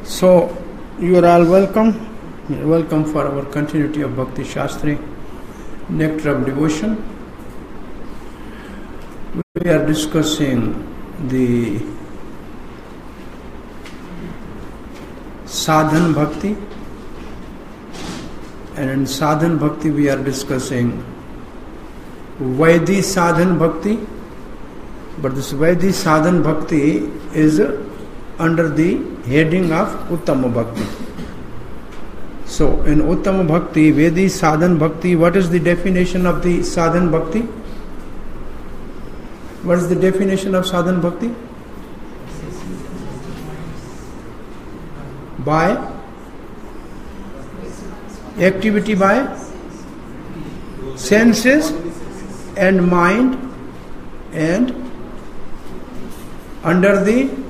So, you are all welcome. Welcome for our continuity of Bhakti Shastri, Nectar of Devotion. We are discussing the Sadhan Bhakti, and in Sadhan Bhakti we are discussing Vaidhi Sadhan Bhakti, but this Vaidhi Sadhan Bhakti is under the heading of Uttama Bhakti. So, in Uttama Bhakti, Vaidhi Sadhan Bhakti, what is the definition of the Sadhan Bhakti? What is the definition of Sadhan Bhakti? By activity by senses and mind, and under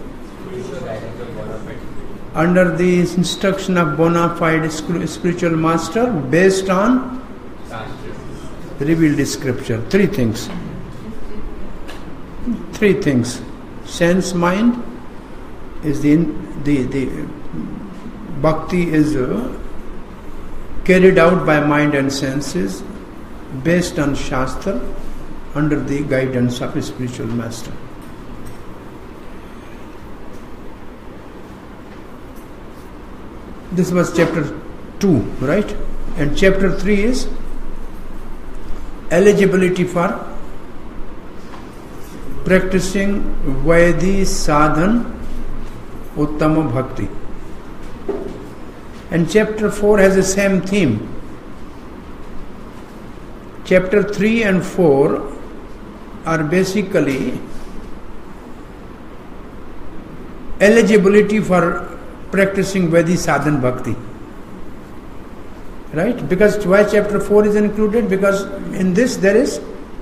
the instruction of bona fide spiritual master, based on revealed scripture. Three things. Sense, mind is the bhakti is carried out by mind and senses, based on Shastra, under the guidance of a spiritual master. This was chapter 2, right? And chapter 3 is eligibility for practicing Vaidhi Sadhan Uttama Bhakti. And chapter 4 has the same theme. Chapter 3 and 4 are basically eligibility for practicing Vaidhi Sadhan Bhakti. Right? Because why chapter 4 is included? Because in this there is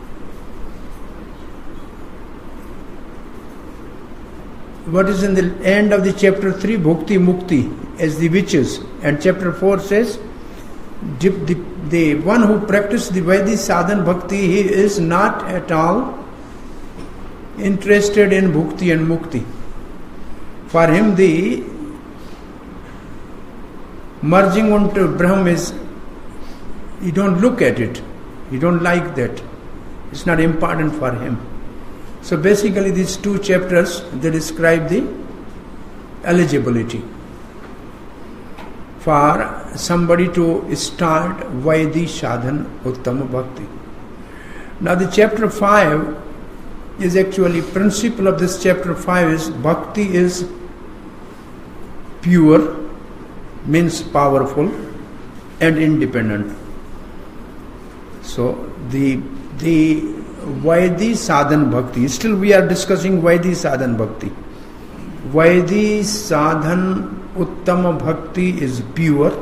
what is in the end of the chapter 3, Bhukti Mukti, as the witches. And chapter 4 says, the one who practices the Vaidhi Sadhan Bhakti, he is not at all interested in Bhukti and Mukti. For him, the merging into Brahm is, you don't look at it, you don't like that, it's not important for him. So basically these two chapters, they describe the eligibility for somebody to start Vaidhi Sadhan Uttama Bhakti. Now the chapter 5 is actually, principle of this chapter 5 is Bhakti is pure, means powerful and independent. So the Vaidhi Sadhan Bhakti, still we are discussing Vaidhi Sadhan Bhakti. Vaidhi Sadhan Uttama Bhakti is pure,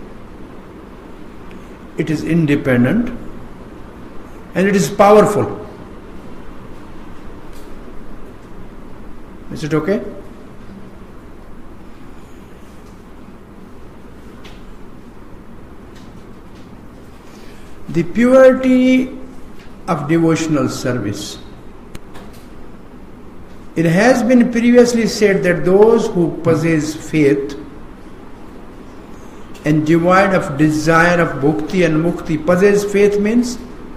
it is independent, and it is powerful. Is it okay? The purity of devotional service. It has been previously said that those who possess faith and devoid of desire of bhukti and mukti. Possess faith means,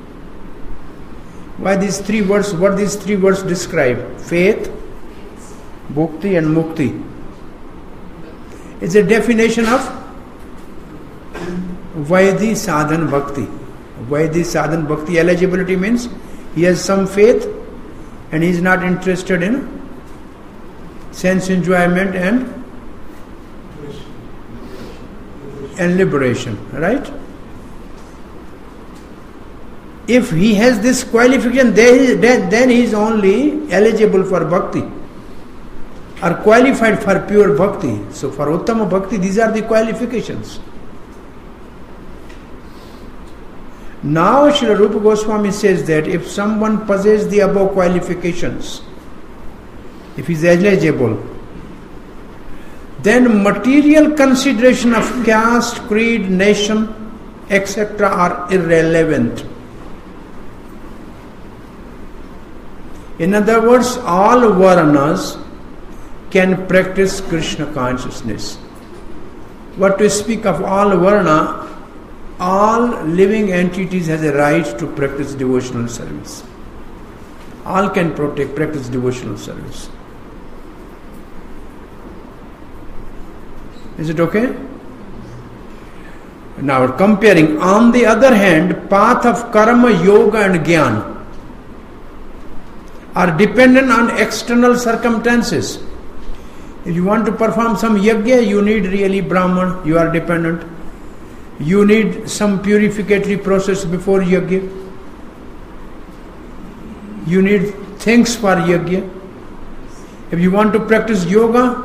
why these three words? What these three words describe? Faith, bhukti and mukti. It's a definition of Vaidhi Sadhan Bhakti. Vaidhi Sadhan Bhakti eligibility means he has some faith and he is not interested in sense enjoyment and liberation, right? If he has this qualification, then he is only eligible for bhakti or qualified for pure bhakti. So for Uttama Bhakti, these are the qualifications. Now Srila Rupa Goswami says that if someone possesses the above qualifications, if he is eligible, then material consideration of caste, creed, nation, etc. are irrelevant. In other words, all varnas can practice Krishna consciousness. What to speak of all varna, all living entities has a right to practice devotional service. All can practice devotional service. Is it okay? Now comparing, on the other hand, path of karma, yoga and jnana are dependent on external circumstances. If you want to perform some yajna, you need really Brahman, you are dependent. You need some purificatory process before yajna. You need things for yajna. If you want to practice yoga,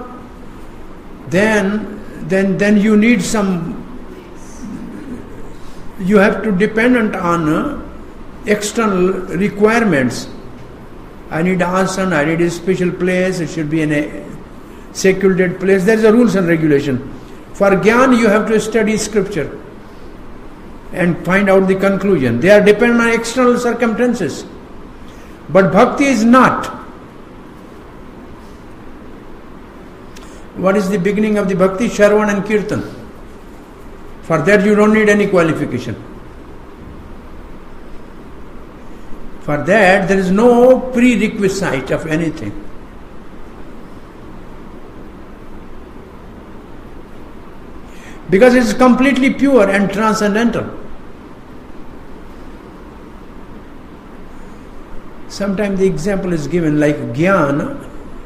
then you need some, you have to dependent on external requirements. I need asana, I need a special place, it should be in a secluded place. There is a rules and regulation. For jnana you have to study scripture and find out the conclusion. They are dependent on external circumstances. But bhakti is not. What is the beginning of the bhakti? Shravan and Kirtan. For that you don't need any qualification. For that there is no prerequisite of anything. Because it is completely pure and transcendental. Sometimes the example is given like jnana.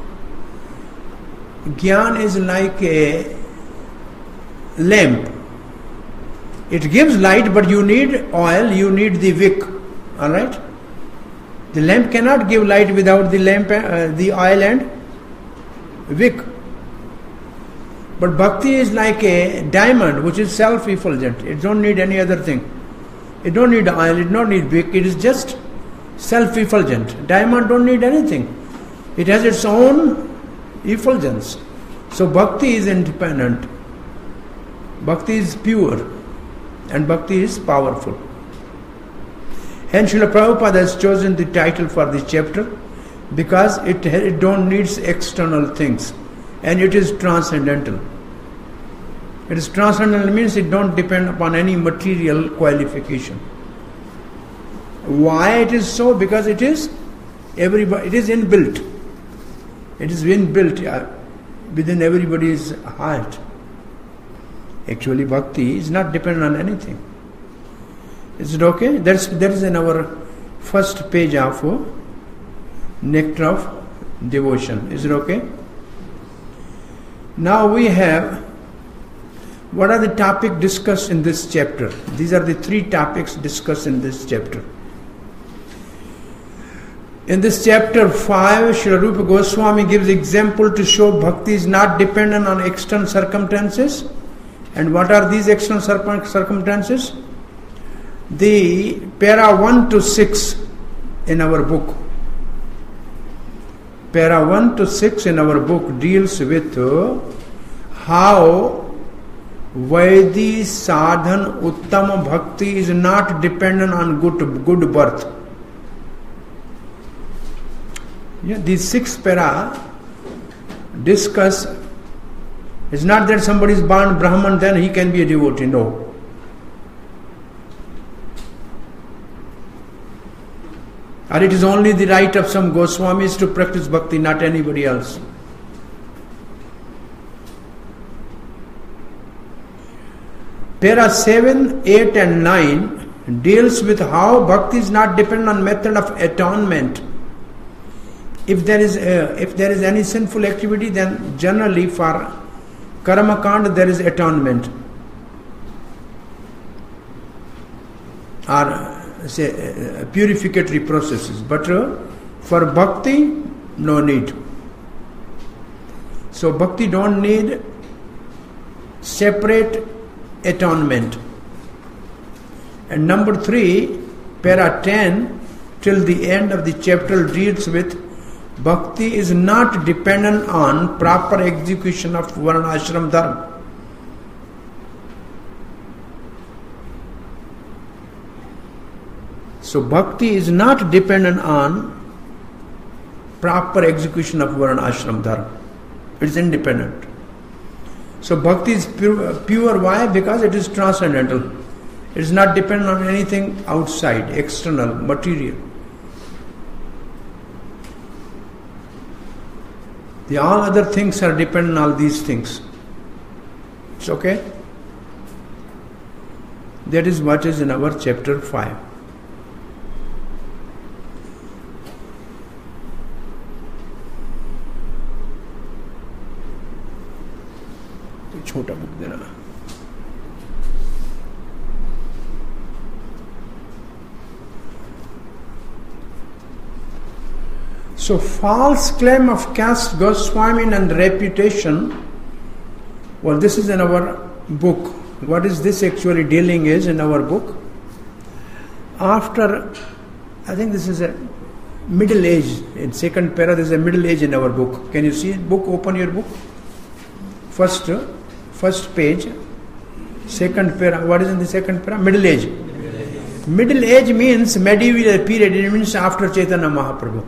Jnana is like a lamp. It gives light, but you need oil, you need the wick. Alright? The lamp cannot give light without the lamp, the oil and wick. But bhakti is like a diamond which is self-effulgent. It don't need any other thing. It don't need oil, it don't need wick. It is just self-effulgent. Diamond don't need anything. It has its own effulgence. So bhakti is independent. Bhakti is pure. And bhakti is powerful. Hence Srila Prabhupada has chosen the title for this chapter because it don't needs external things. And it is transcendental. It is transcendental means it don't depend upon any material qualification. Why it is so? Because it is inbuilt. It is inbuilt within everybody's heart. Actually, bhakti is not dependent on anything. Is it okay? That is in our first page of Nectar of Devotion. Is it okay? Now we have, what are the topics discussed in this chapter? These are the 3 topics discussed in this chapter. In this chapter 5, Srila Rupa Goswami gives example to show bhakti is not dependent on external circumstances. And what are these external circumstances? The para 1 to 6 in our book. Para 1 to 6 in our book deals with how Vaidhi Sadhan Uttama Bhakti is not dependent on good birth. Yeah, these 6 para discuss, it's not that somebody is born Brahman then he can be a devotee, no. Or it is only the right of some Goswamis to practice bhakti, not anybody else. Para 7, 8 and 9 deals with how bhakti is not dependent on method of atonement. If there is any sinful activity, then generally for karma kanda there is atonement. Or say purificatory processes, but for bhakti no need. So bhakti don't need separate atonement. And number 3, para 10 till the end of the chapter deals with bhakti is not dependent on proper execution of varna ashram dharma. So bhakti is not dependent on proper execution of varna ashram dharma. It's independent. So bhakti is pure. Why? Because it is transcendental. It is not dependent on anything outside, external, material. All other things are dependent on all these things. It's okay? That is what is in our chapter 5. छोटा book देना. So false claim of caste, Goswami and reputation. Well, this is in our book. What is this actually dealing is in our book? After, I think this is a middle age. In second para, there is a middle age in our book. Can you see it? Book, open your book. First page, second para. What is in the second para? Middle age. Middle age means medieval period. It means after Chaitanya Mahaprabhu.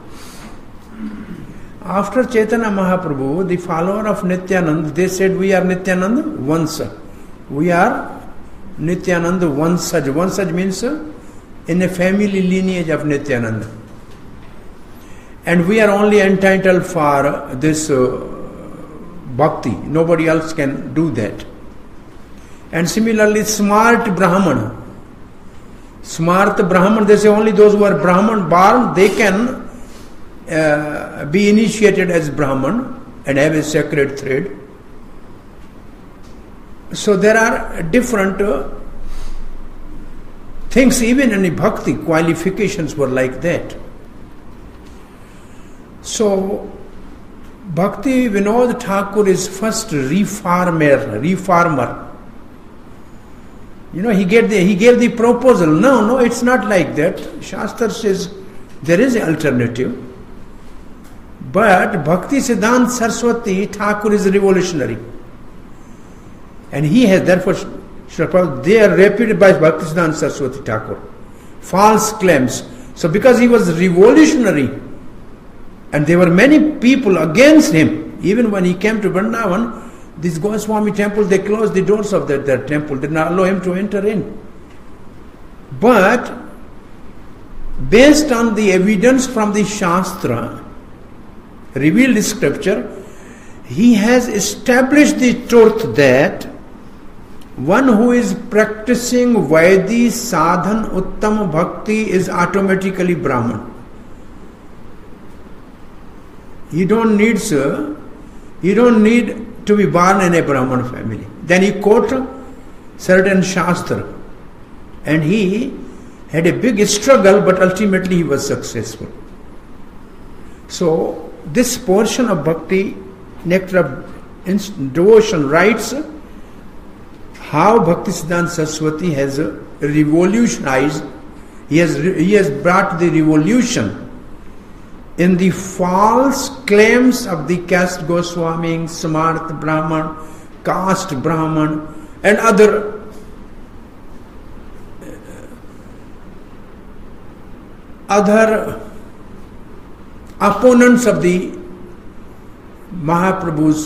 After Chaitanya Mahaprabhu, the follower of Nityanand, they said, we are Nityanand Vansa. We are Nityanand Vansaj. Vansaj means in a family lineage of Nityananda. And we are only entitled for this bhakti. Nobody else can do that. And similarly, smart Brahman. Smart Brahman, they say only those who are Brahman born, they can be initiated as Brahman and have a sacred thread. So there are different things, even in the bhakti, qualifications were like that. So Bhakti Vinod Thakur is first reformer. He gave the proposal. No, it's not like that. Shastra says there is an alternative. But Bhakti Siddhanta Saraswati Thakur is revolutionary. And he has, therefore, they are reputed by Bhakti Siddhanta Saraswati Thakur. False claims. So because he was revolutionary, and there were many people against him, even when he came to Vrindavan, this Goswami temple, they closed the doors of that temple, did not allow him to enter in. But, based on the evidence from the Shastra, revealed scripture, he has established the truth that one who is practicing Vaidhi Sadhan Uttama Bhakti is automatically Brahman. You don't need to be born in a Brahman family. Then he quoted certain Shastra, and he had a big struggle, but ultimately he was successful. So this portion of Bhakti, Nectar of Devotion, writes how Bhakti Siddhanta Saraswati has revolutionized. He has brought the revolution in the false claims of the caste Goswami, Samarth Brahman, caste Brahman, and other opponents of the Mahaprabhu's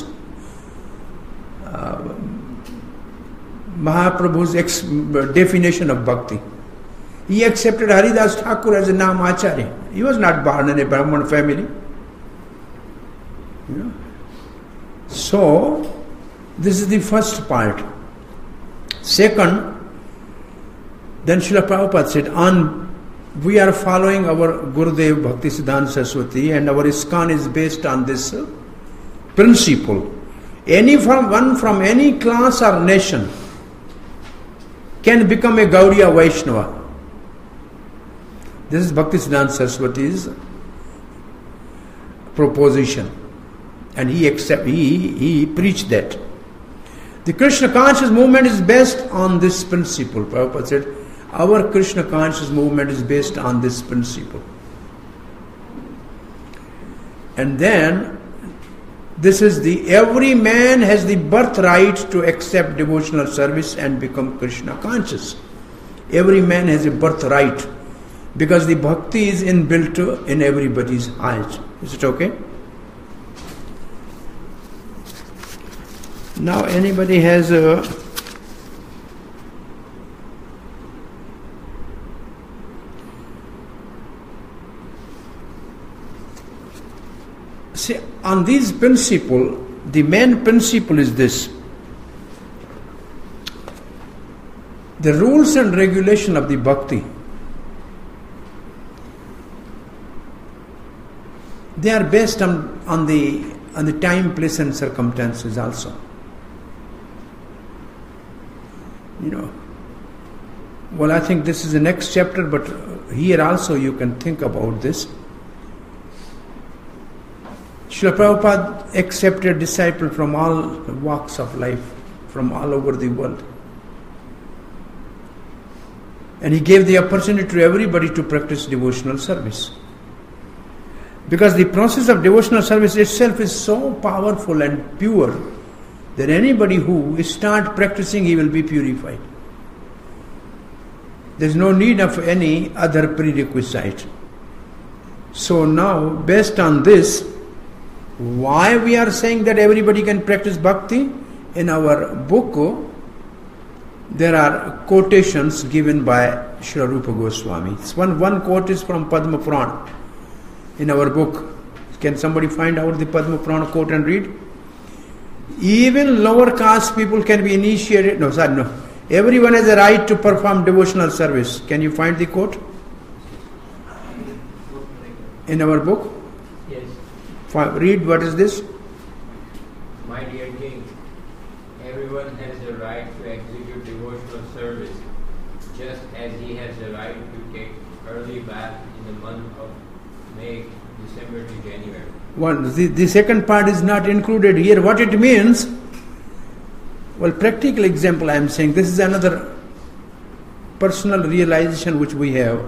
definition of bhakti. He accepted Haridas Thakur as a Nam Acharya. He was not born in a Brahman family. So, this is the first part. Second, then Srila Prabhupada said, we are following our Gurudev Bhakti Siddhanta Saraswati, and our ISKCON is based on this principle. Anyone from any class or nation can become a Gaudiya Vaishnava. This is Bhakti Siddhanta Saraswati's proposition, and he preached that. The Krishna conscious movement is based on this principle. Prabhupada said, our Krishna conscious movement is based on this principle. And then, this is every man has the birthright to accept devotional service and become Krishna conscious. Every man has a birthright, because the bhakti is inbuilt in everybody's heart. Is it okay? Now anybody has a see, on these principle, the main principle is this. The rules and regulation of the bhakti, they are based on the time, place and circumstances also. Well, I think this is the next chapter, but here also you can think about this. Srila Prabhupada accepted disciples from all walks of life, from all over the world. And he gave the opportunity to everybody to practice devotional service. Because the process of devotional service itself is so powerful and pure that anybody who start practicing, he will be purified. There is no need of any other prerequisite. So now, based on this, why we are saying that everybody can practice bhakti? In our book, there are quotations given by Srila Rupa Goswami. One quote is from Padma Purana in our book. Can somebody find out the Padma Purana quote and read? Even lower caste people can be initiated. No. Everyone has a right to perform devotional service. Can you find the quote? In our book? Yes. Read, what is this? My dear King, everyone has the right to execute devotional service, just as he has the right to take early bath in the month of May, December to January. The second part is not included here. What it means? Well, practical example I am saying. This is another personal realization which we have.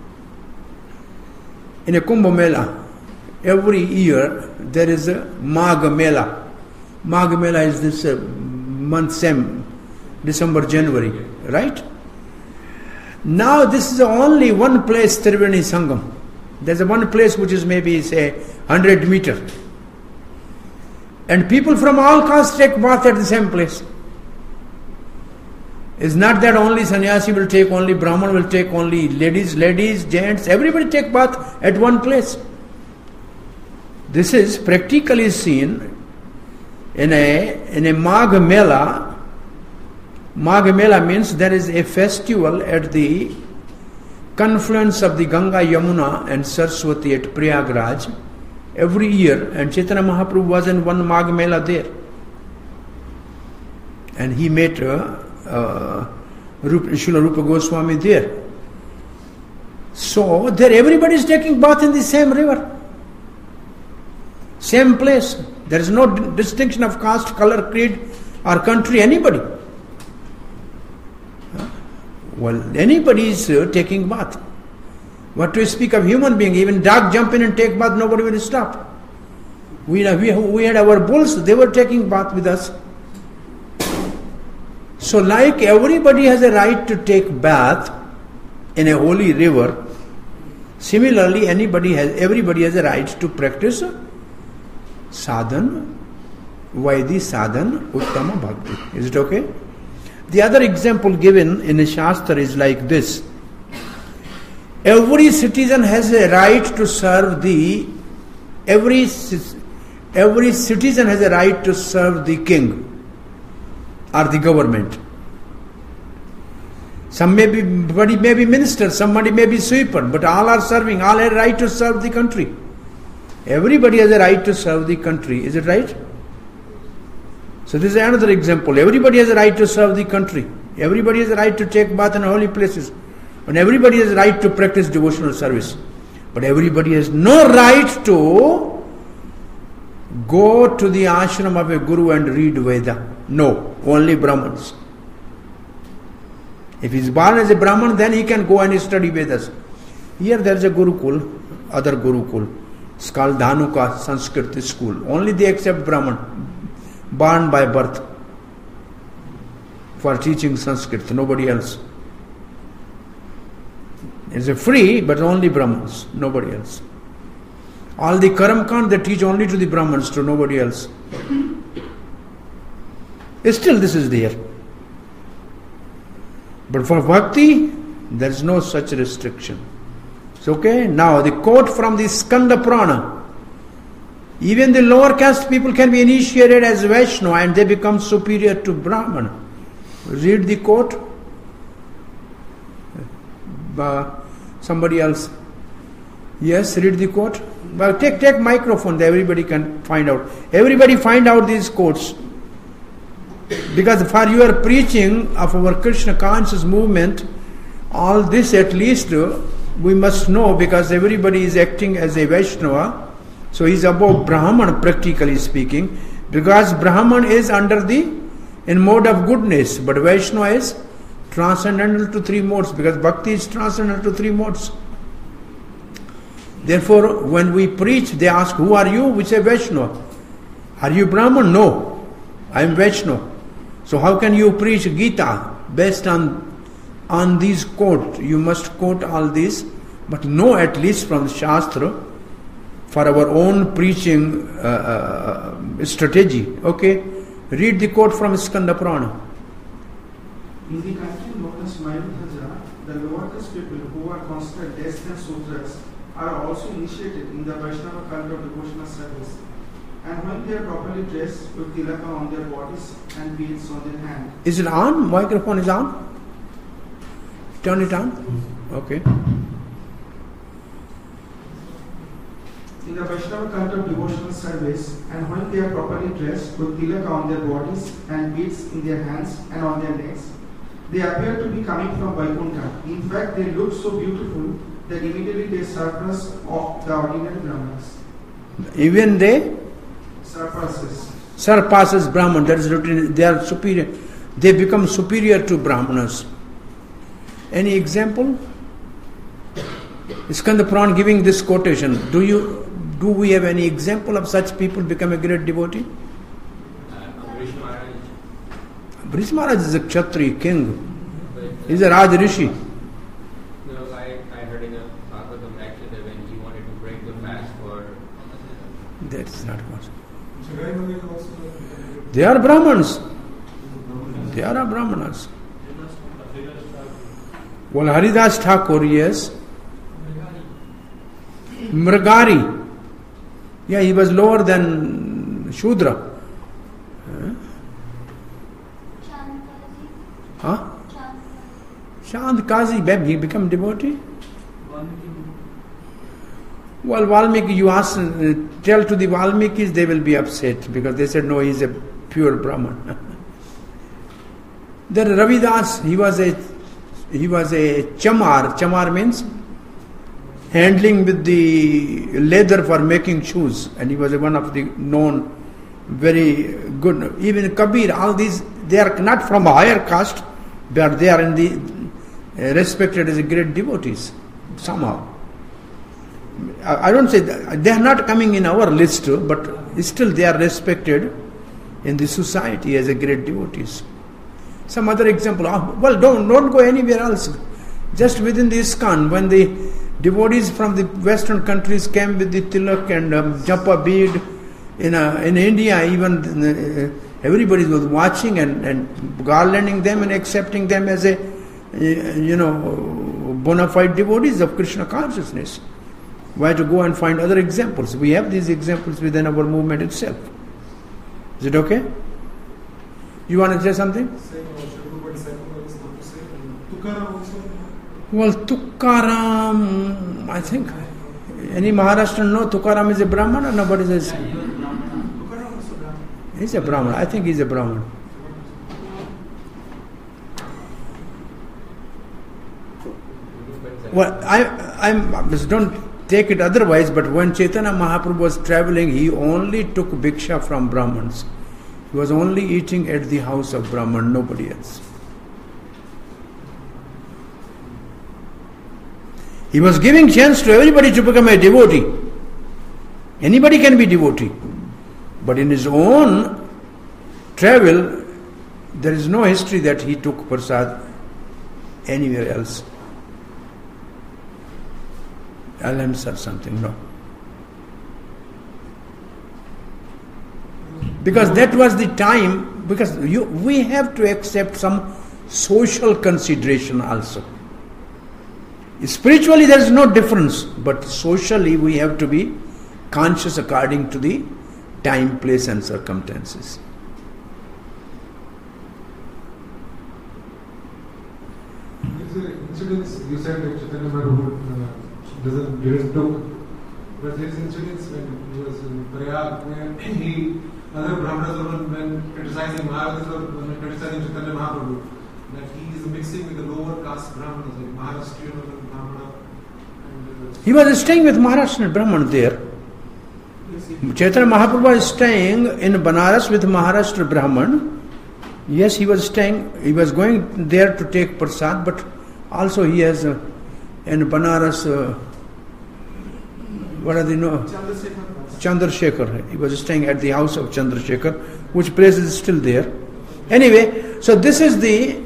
In a Kumbh Mela, every year there is a Magh Mela. Magh Mela is this month same, December, January, right? Now this is only one place, Triveni Sangam. There's a one place which is maybe say 100 meter. And people from all castes take bath at the same place. It's not that only sannyasi will take, only Brahman will take, only ladies, gents, everybody take bath at one place. This is practically seen in a Magh Mela. Magh Mela means there is a festival at the confluence of the Ganga, Yamuna and Saraswati at Prayagraj every year, and Chaitanya Mahaprabhu was in one Magh Mela there. And he met Srila Rupa Goswami there. So there everybody is taking bath in the same river, same place. There is no distinction of caste, color, creed or country, anybody. Well, anybody is taking bath. What to speak of human being? Even dog jump in and take bath, nobody will stop. We had our bulls, they were taking bath with us. So like everybody has a right to take bath in a holy river, similarly everybody has a right to practice sadhan, Vaidhi sadhan, Uttama Bhakti. Is it okay? The other example given in a Shastra is like this. Every citizen has a right to serve every citizen has a right to serve the king or the government. Somebody may be minister, somebody may be sweeper, but all are serving, all have a right to serve the country. Everybody has a right to serve the country. Is it right? So this is another example. Everybody has a right to serve the country. Everybody has a right to take bath in holy places. And everybody has a right to practice devotional service. But everybody has no right to go to the ashram of a guru and read Veda. No, only Brahmins. If he is born as a Brahman, then he can go and study Vedas. Here there is a Gurukul, other Gurukul. It's called Dhanuka Sanskrit school. Only they accept Brahman, born by birth, for teaching Sanskrit, nobody else. It's a free, but only Brahmins, nobody else. All the Karam Kand they teach only to the Brahmins, to nobody else. Still this is there. But for bhakti, there is no such restriction. It's okay? Now the quote from the Skanda Purana. Even the lower caste people can be initiated as Vaishnava and they become superior to Brahmana. Read the quote. Somebody else. Yes, read the quote. Well, take microphone. Everybody can find out. Everybody find out these quotes. Because for your preaching of our Krishna conscious movement, all this at least we must know, because everybody is acting as a Vaishnava. So he is above Brahman, practically speaking, because Brahman is in mode of goodness, but Vaishnava is transcendental to three modes, because bhakti is transcendental to three modes. Therefore, when we preach, they ask, who are you? We say Vaishnava. Are you Brahman? No, I am Vaishnava. So how can you preach Gita based on these quotes? You must quote all these, but know at least from the Shastra for our own preaching strategy. Okay? Read the quote from Skanda Purana. In the country known as Mayurabhaja, the lower caste people who are considered less than Sudras are also initiated in the Vaishnava cult of devotional service. And when they are properly dressed with tilaka on their bodies and beads on their hand. Is it on? Microphone is on? Turn it on. Okay. In the Vaishnava cult of devotional service, and when they are properly dressed with tilaka on their bodies and beads in their hands and on their necks, they appear to be coming from Vaikuntha. In fact, they look so beautiful that immediately they surpass of the ordinary Brahmanas. Even they? Surpasses Brahman. That is written. They are superior. They become superior to Brahmanas. Any example? Skanda Purana giving this quotation. Do we have any example of such people become a great devotee? Ambrish Maharaj. Ambrish Maharaj is a Kshatriya king. He is a Raj Rishi. No, I heard in a Bhagavatam lecture that when he wanted to break the fast for... That is not possible. They are Brahmans. They are Brahmanas. Well, Haridas Thakur, yes. Mragari. Yeah, he was lower than Shudra. Huh? Chand Kazi, he became devotee? Well, Valmiki, you ask, tell to the Valmikis, they will be upset because they said, no, he is a pure Brahman. Then Ravidas, he was a chamar. Chamar means handling with the leather for making shoes, and he was one of the known, very good. Even Kabir, all these, they are not from a higher caste, but they are in the respected as great devotees somehow. I don't say that, they are not coming in our list, but still they are respected in the society as a great devotees. Some other example, well, don't go anywhere else. Just within the ISKCON, when the devotees from the Western countries came with the tilak and japa bead, in India, even everybody was watching and garlanding them and accepting them as a bona fide devotees of Krishna consciousness. Why to go and find other examples? We have these examples within our movement itself. Is it okay? You want to say something? Well, Tukaram, I think, any Maharashtrian know Tukaram is a Brahman or nobody says? He's a Brahman. I think he's a Brahman. Well, I don't take it otherwise, but when Chaitanya Mahaprabhu was traveling, he only took bhiksha from Brahmans. He was only eating at the house of Brahman, nobody else. He was giving chance to everybody to become a devotee. Anybody can be devotee. But in his own travel, there is no history that he took prasad anywhere else. Alms or something, no. Because that was the time because we have to accept some social consideration also. Spiritually there is no difference, but socially we have to be conscious according to the time, place and circumstances. Incidents you said that Chaitanya Mahaprabhu didn't took, but there is incidents when he was in Prayag where other Brahmanas when criticizing Maharaj when criticizing Chaitanya Mahaprabhu, that he is mixing with the lower caste Brahmanas like Maharashtrian Brahmana. He was staying with Maharashtrian Brahman there. Chaitanya Mahaprabhu was staying in Banaras with Maharashtra Brahman. Yes, he was going there to take prasad, but also he has in Banaras, what are they know? Chandrasekhar. He was staying at the house of Chandrasekhar, which place is still there. Anyway, so this is the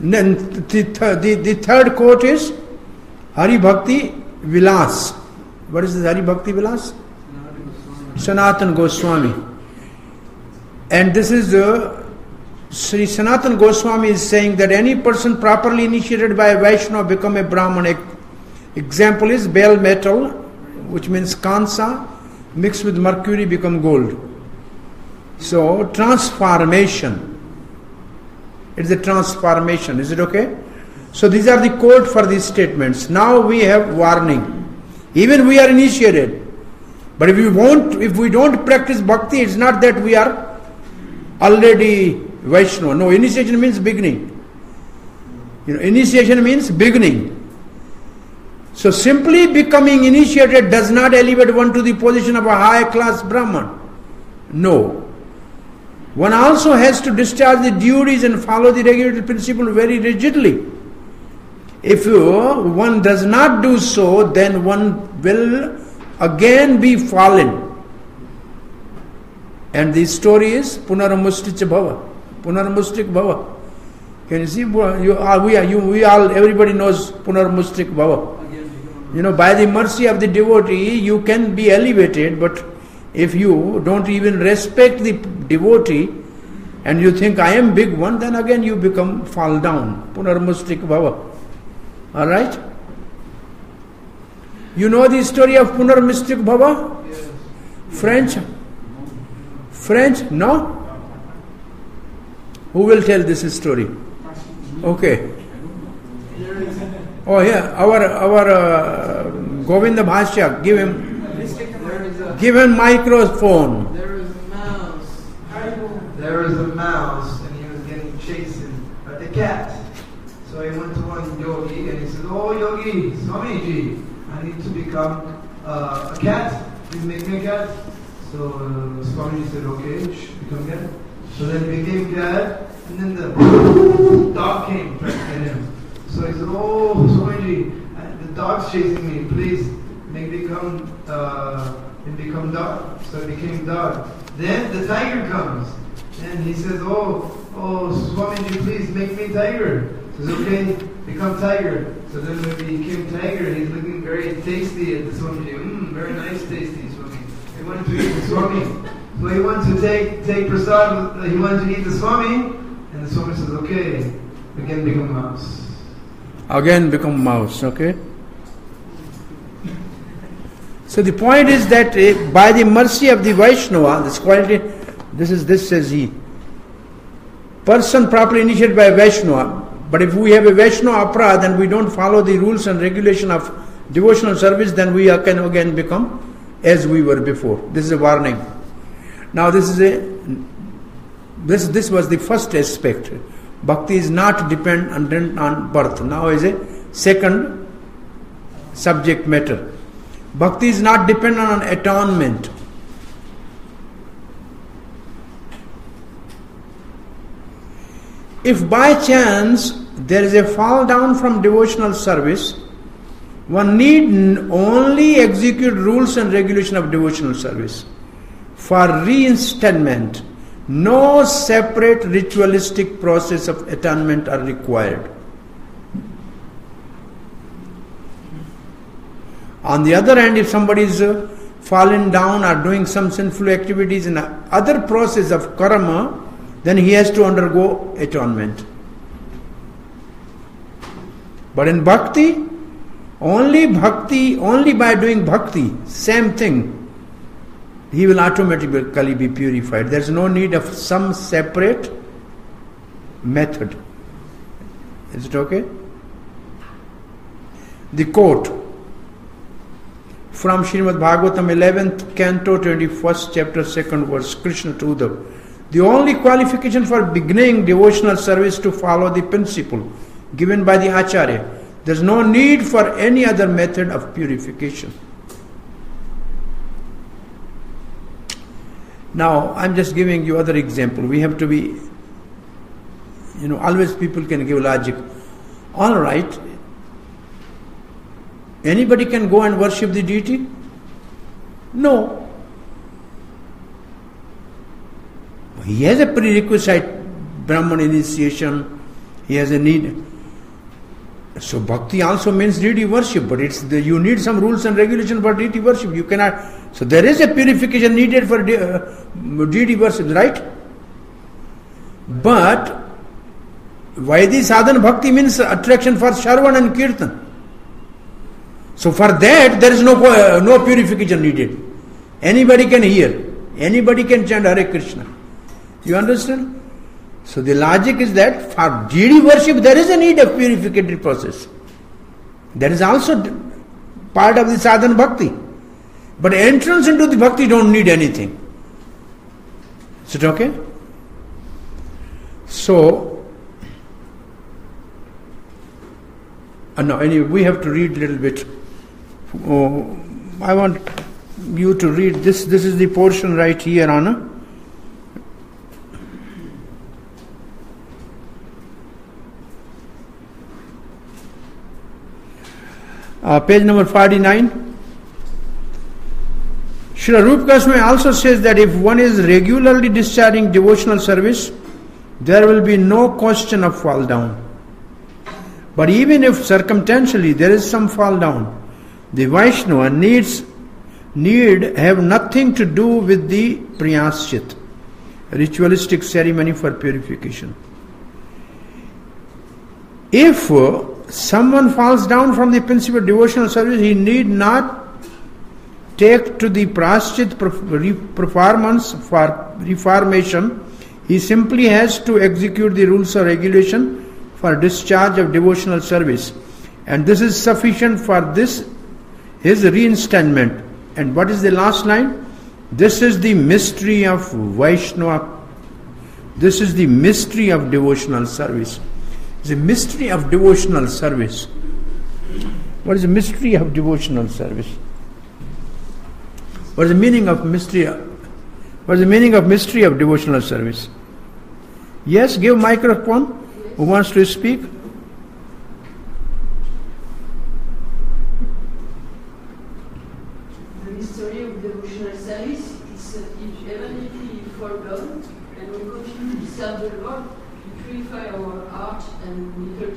third quote is Hari Bhakti Vilas. What is this Hari Bhakti Vilas? Sanatan Goswami. And this is Sri Sanatan Goswami is saying that any person properly initiated by a Vaishnava become a Brahman. Example is bell metal, which means Kansa, mixed with mercury become gold. So transformation. It's a transformation. Is it okay? So these are the code for these statements. Now we have warning. Even we are initiated. But if we don't practice bhakti, it's not that we are already Vaishnava. No, initiation means beginning. Initiation means beginning. So simply becoming initiated does not elevate one to the position of a high class Brahman. No. One also has to discharge the duties and follow the regulated principle very rigidly. If one does not do so, then one will again be fallen. And the story is Punaramustica Bhava. Punarmustik Bhava. Can you see? We all, everybody knows Punarmustik Bhava. By the mercy of the devotee, you can be elevated, but if you don't even respect the devotee and you think I am big one, then again you fall down. Punarmustik Bhava. Alright? You know the story of Punarmustik Bhava? Yes. French? No? Who will tell this story? Okay. Oh yeah, our Govinda Bhashya, give him microphone. There was a mouse and he was getting chased by the cat. So he went to one yogi and he said, "Oh yogi, Swamiji, I need to become a cat. Please make me a cat." So Swamiji said, "Okay, become cat." So then he became cat, and then the dog came trying to get him. So he said, "Oh, Swamiji, the dog's chasing me. Please make me become dog." So he became dog. Then the tiger comes, and he says, "Oh, Swamiji, please make me tiger." He says, "Okay, become tiger." So then when he became tiger, he's looking very tasty at the Swamiji. Very nice, tasty Swami. He wanted to eat the Swami. So he wanted to take prasad, he wanted to eat the Swami, and the Swami says, "Okay, again become mouse." Again become mouse, okay? So the point is that by the mercy of the Vaishnava, this quality, this says he, person properly initiated by Vaishnava, but if we have a Vaishnava aparadha and we don't follow the rules and regulation of devotional service, then we can again become as we were before. This is a warning. Now this was the first aspect. Bhakti is not dependent on birth. Now is a second subject matter. Bhakti is not dependent on atonement. If by chance there is a fall down from devotional service, one need only execute rules and regulation of devotional service. For reinstatement, no separate ritualistic process of atonement are required. On the other hand, if somebody is fallen down or doing some sinful activities in other process of karma, then he has to undergo atonement. But in bhakti, only by doing bhakti, same thing, he will automatically be purified. There is no need of some separate method. Is it okay? The quote from Srimad Bhagavatam 11th canto 21st chapter 2nd verse, Krishna to Uddhava. The only qualification for beginning devotional service to follow the principle given by the Acharya. There is no need for any other method of purification. Now, I'm just giving you other example. We have to be, always people can give logic. All right, anybody can go and worship the deity? No. He has a prerequisite Brahman initiation. He has a need. So bhakti also means deity worship, but you need some rules and regulations for deity worship. You cannot. So there is a purification needed for deity worship, right? But Vaidhi sadhana bhakti means attraction for Shravan and Kirtan. So for that there is no purification needed. Anybody can hear. Anybody can chant Hare Krishna. You understand? So the logic is that for deity worship there is a need of purificatory process. That is also part of the sadhana bhakti. But entrance into the bhakti don't need anything. Is it okay? So, anyway, we have to read a little bit. I want you to read this. This is the portion right here, Anna. Page number 49. Srila Rupa Goswami also says that if one is regularly discharging devotional service, there will be no question of fall down. But even if circumstantially there is some fall down, the Vaishnava need have nothing to do with the prayaschit, ritualistic ceremony for purification. If someone falls down from the principle of devotional service, he need not take to the prayaschit performance for reformation. He simply has to execute the rules or regulation for discharge of devotional service, and this is sufficient for his reinstatement. And what is the last line? This is the mystery of Vaishnava. This is the mystery of devotional service. It's a mystery of devotional service. What is the mystery of devotional service? What is the meaning of mystery? What is the meaning of mystery of devotional service? Yes, give microphone. Who wants to speak? The mystery of devotional service is even if we fall down and we continue to serve the Lord, we purify our heart and little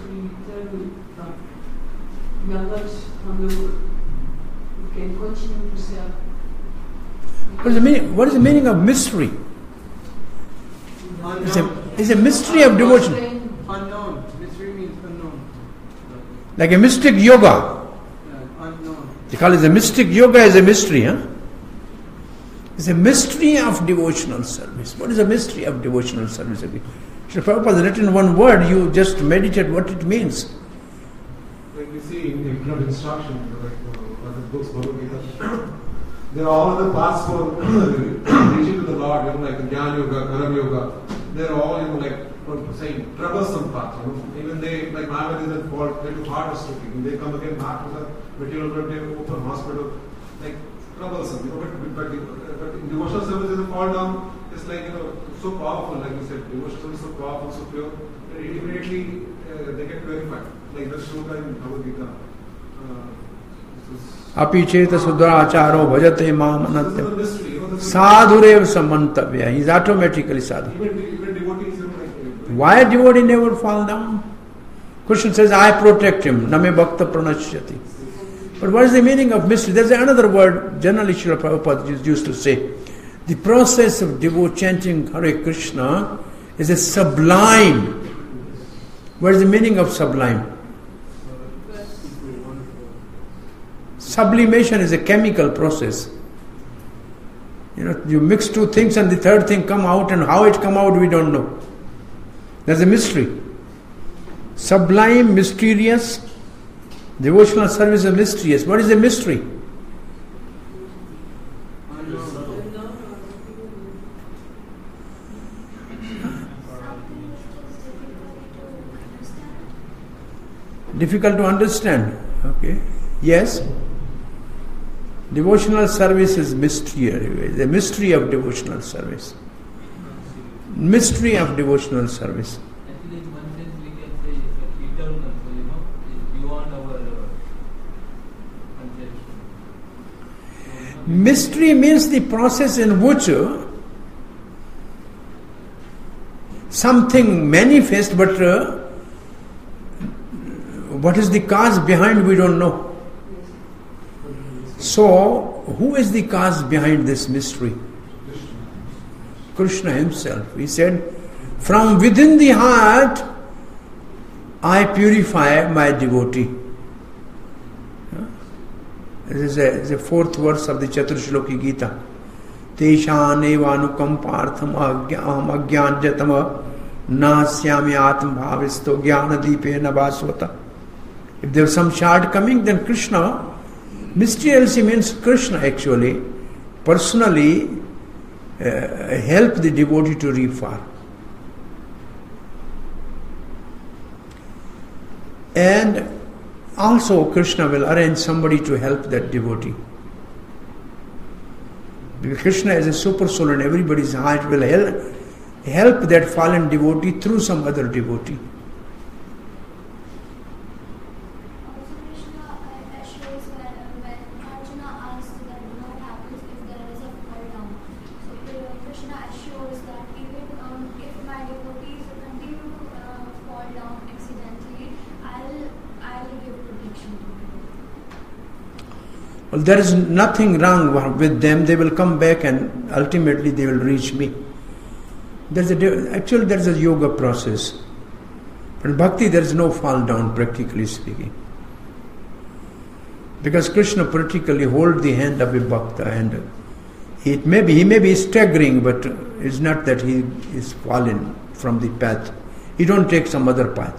we are not on the road. We can continue to serve. What is the meaning of mystery? It's a mystery of devotion. Unknown. Mystery means unknown. Like a mystic yoga. Unknown. They call it the mystic yoga as a mystery, huh? It's a mystery of devotional service. What is the mystery of devotional service? Srila Prabhupada has written one word, you just meditate what it means. Like we see in the instruction, like the books, Bhagavad Gita, they're all the paths for reaching to the Lord, like Jnana Yoga, Karma Yoga. They're all, saying troublesome paths. Even they, like Mahavir is at fault, they're too hard to speak. They come again back to the material world, they open hospital, like troublesome. But in devotional service, is a fall down. It's like so powerful, like you said, devotional service is so powerful, so pure. That immediately they get purified. Like the shloka in Bhagavad Gita. Api cheta sudracharo bhajate mam anatyam sadhurev samantavya. He is automatically sadhu. Even devotees, Why a devotee never fall down? Krishna says, I protect him. Name bhakta pranashyati. But what is the meaning of mystery? There's another word, generally Srila Prabhupada used to say. The process of chanting Hare Krishna is a sublime. What is the meaning of sublime? Sublimation is a chemical process. You mix two things and the third thing come out, and how it come out we don't know. There's a mystery. Sublime, mysterious. Devotional service is mysterious. What is the mystery? Difficult to understand. Okay. Yes. Devotional service is mystery. The mystery of devotional service. Mystery of devotional service. Actually, in one sense, we can say it's eternal. So, it's beyond our conception. Mystery means the process in which something manifests, but what is the cause behind we don't know. So, who is the cause behind this mystery? Krishna himself. He said, from within the heart, I purify my devotee. This is the fourth verse of the Chaturshloki Gita. Teshan evanukampartham aham agyanjatama nasyami atma bhavisto jnanadipena vasvata. If there is some shortcoming, then Krishna, mysteriously means Krishna actually, personally help the devotee to reap far. And also Krishna will arrange somebody to help that devotee. Because Krishna is a super soul and everybody's heart will help that fallen devotee through some other devotee. Well, there is nothing wrong with them. They will come back and ultimately they will reach me. Actually, there is a yoga process. But in bhakti, there is no fall down, practically speaking. Because Krishna particularly holds the hand of a bhakta, and he may be staggering, but it's not that he is fallen from the path. He don't take some other path.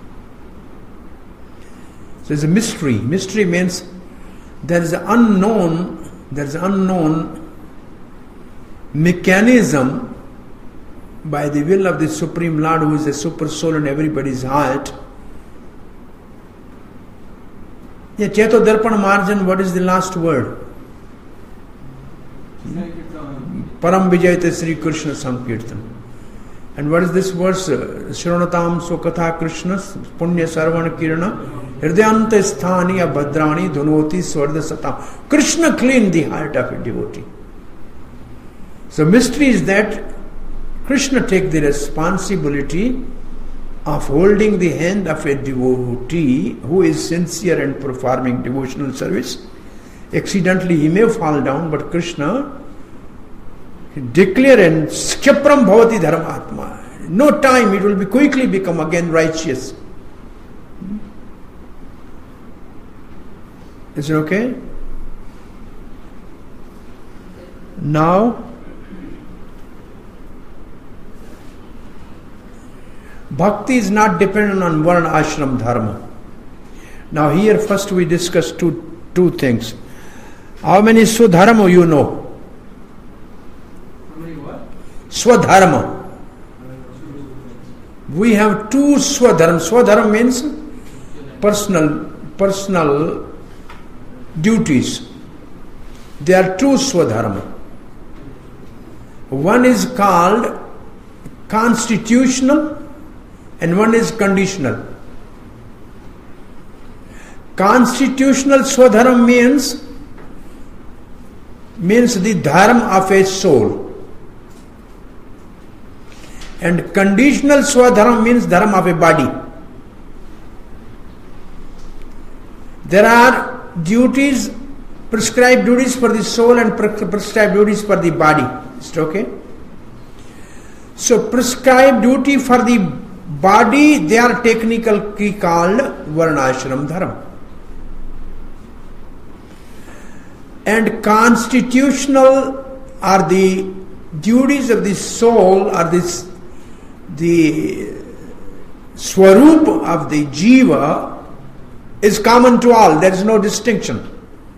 So there's a mystery. Mystery means there is an unknown mechanism by the will of the Supreme Lord, who is a super soul in everybody's heart. Yeah, Cheto Darpan Marjan, what is the last word? Param Vijayate Sri Krishna Sankirtan. And what is this verse? Shronatam Sokatha Krishna Punya Sarvana Kirana Hridayanta Sthani Abhadrani Dhunoti Swarda Satam. Krishna cleaned the heart of a devotee. So mystery is that Krishna take the responsibility of holding the hand of a devotee who is sincere and performing devotional service. Accidentally he may fall down, but Krishna declare and Skapram Bhavati Dharmatma. No time, it will quickly become again righteous. Is it okay? Now, bhakti is not dependent on varna ashram dharma. Now here first we discuss two things. How many swadharma you know? How many what? Swadharma. We have two swadharma. Swadharma means personal duties. There are two swadharma. One is called constitutional and one is conditional. Constitutional swadharma means the dharma of a soul. And conditional swadharma means dharma of a body. There are duties, prescribed duties for the soul and prescribed duties for the body. Is it okay? So prescribed duty for the body, they are technically called varnashram dharma. And constitutional are the duties of the soul, are the swarup of the jiva is common to all. There is no distinction.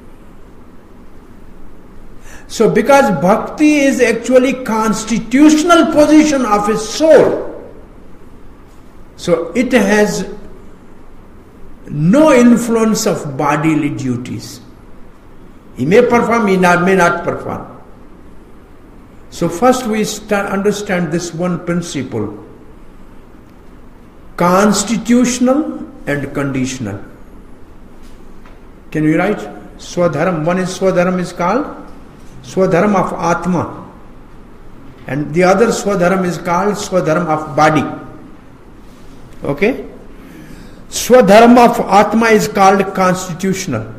So because bhakti is actually constitutional position of his soul, so it has no influence of bodily duties. He may perform, he may not perform. So first we understand this one principle: constitutional and conditional. Can we write? Swadharma. One is Swadharma is called Swadharma of Atma, and the other Swadharma is called Swadharma of body. Okay? Swadharma of Atma is called constitutional,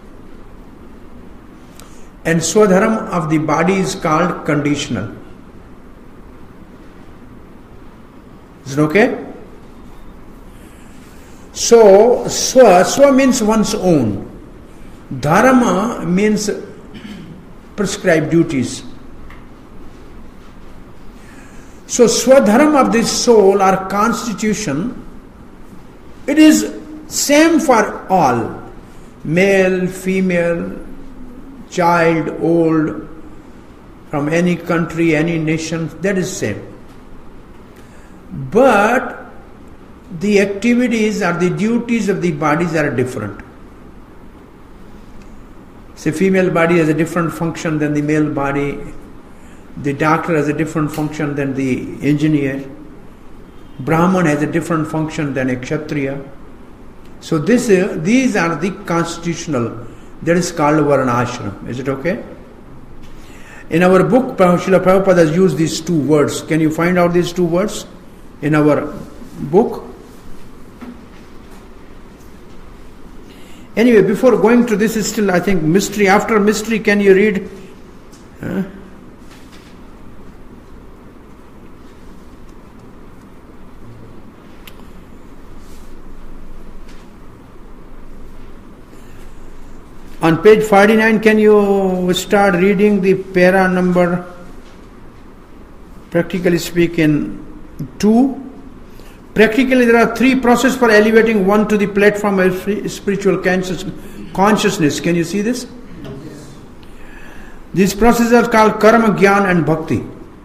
and Swadharma of the body is called conditional. Is it okay? So, Swa means one's own. Dharma means prescribed duties. So, Swadharma of the soul or constitution, it is same for all. Male, female, child, old, from any country, any nation, that is same. But the activities or the duties of the bodies are different. Say female body has a different function than the male body. The doctor has a different function than the engineer. Brahman has a different function than a Kshatriya. So these are the constitutional. That is called varnashram. Is it okay? In our book, Srila Prabhupada has used these two words. Can you find out these two words in our book? Anyway, before going to this is still, I think, mystery. After mystery, can you read? On page 49, can you start reading the para number, practically speaking, 2? Practically, there are 3 processes for elevating one to the platform of spiritual consciousness. Can you see this? These processes are called karma, jnana and bhakti.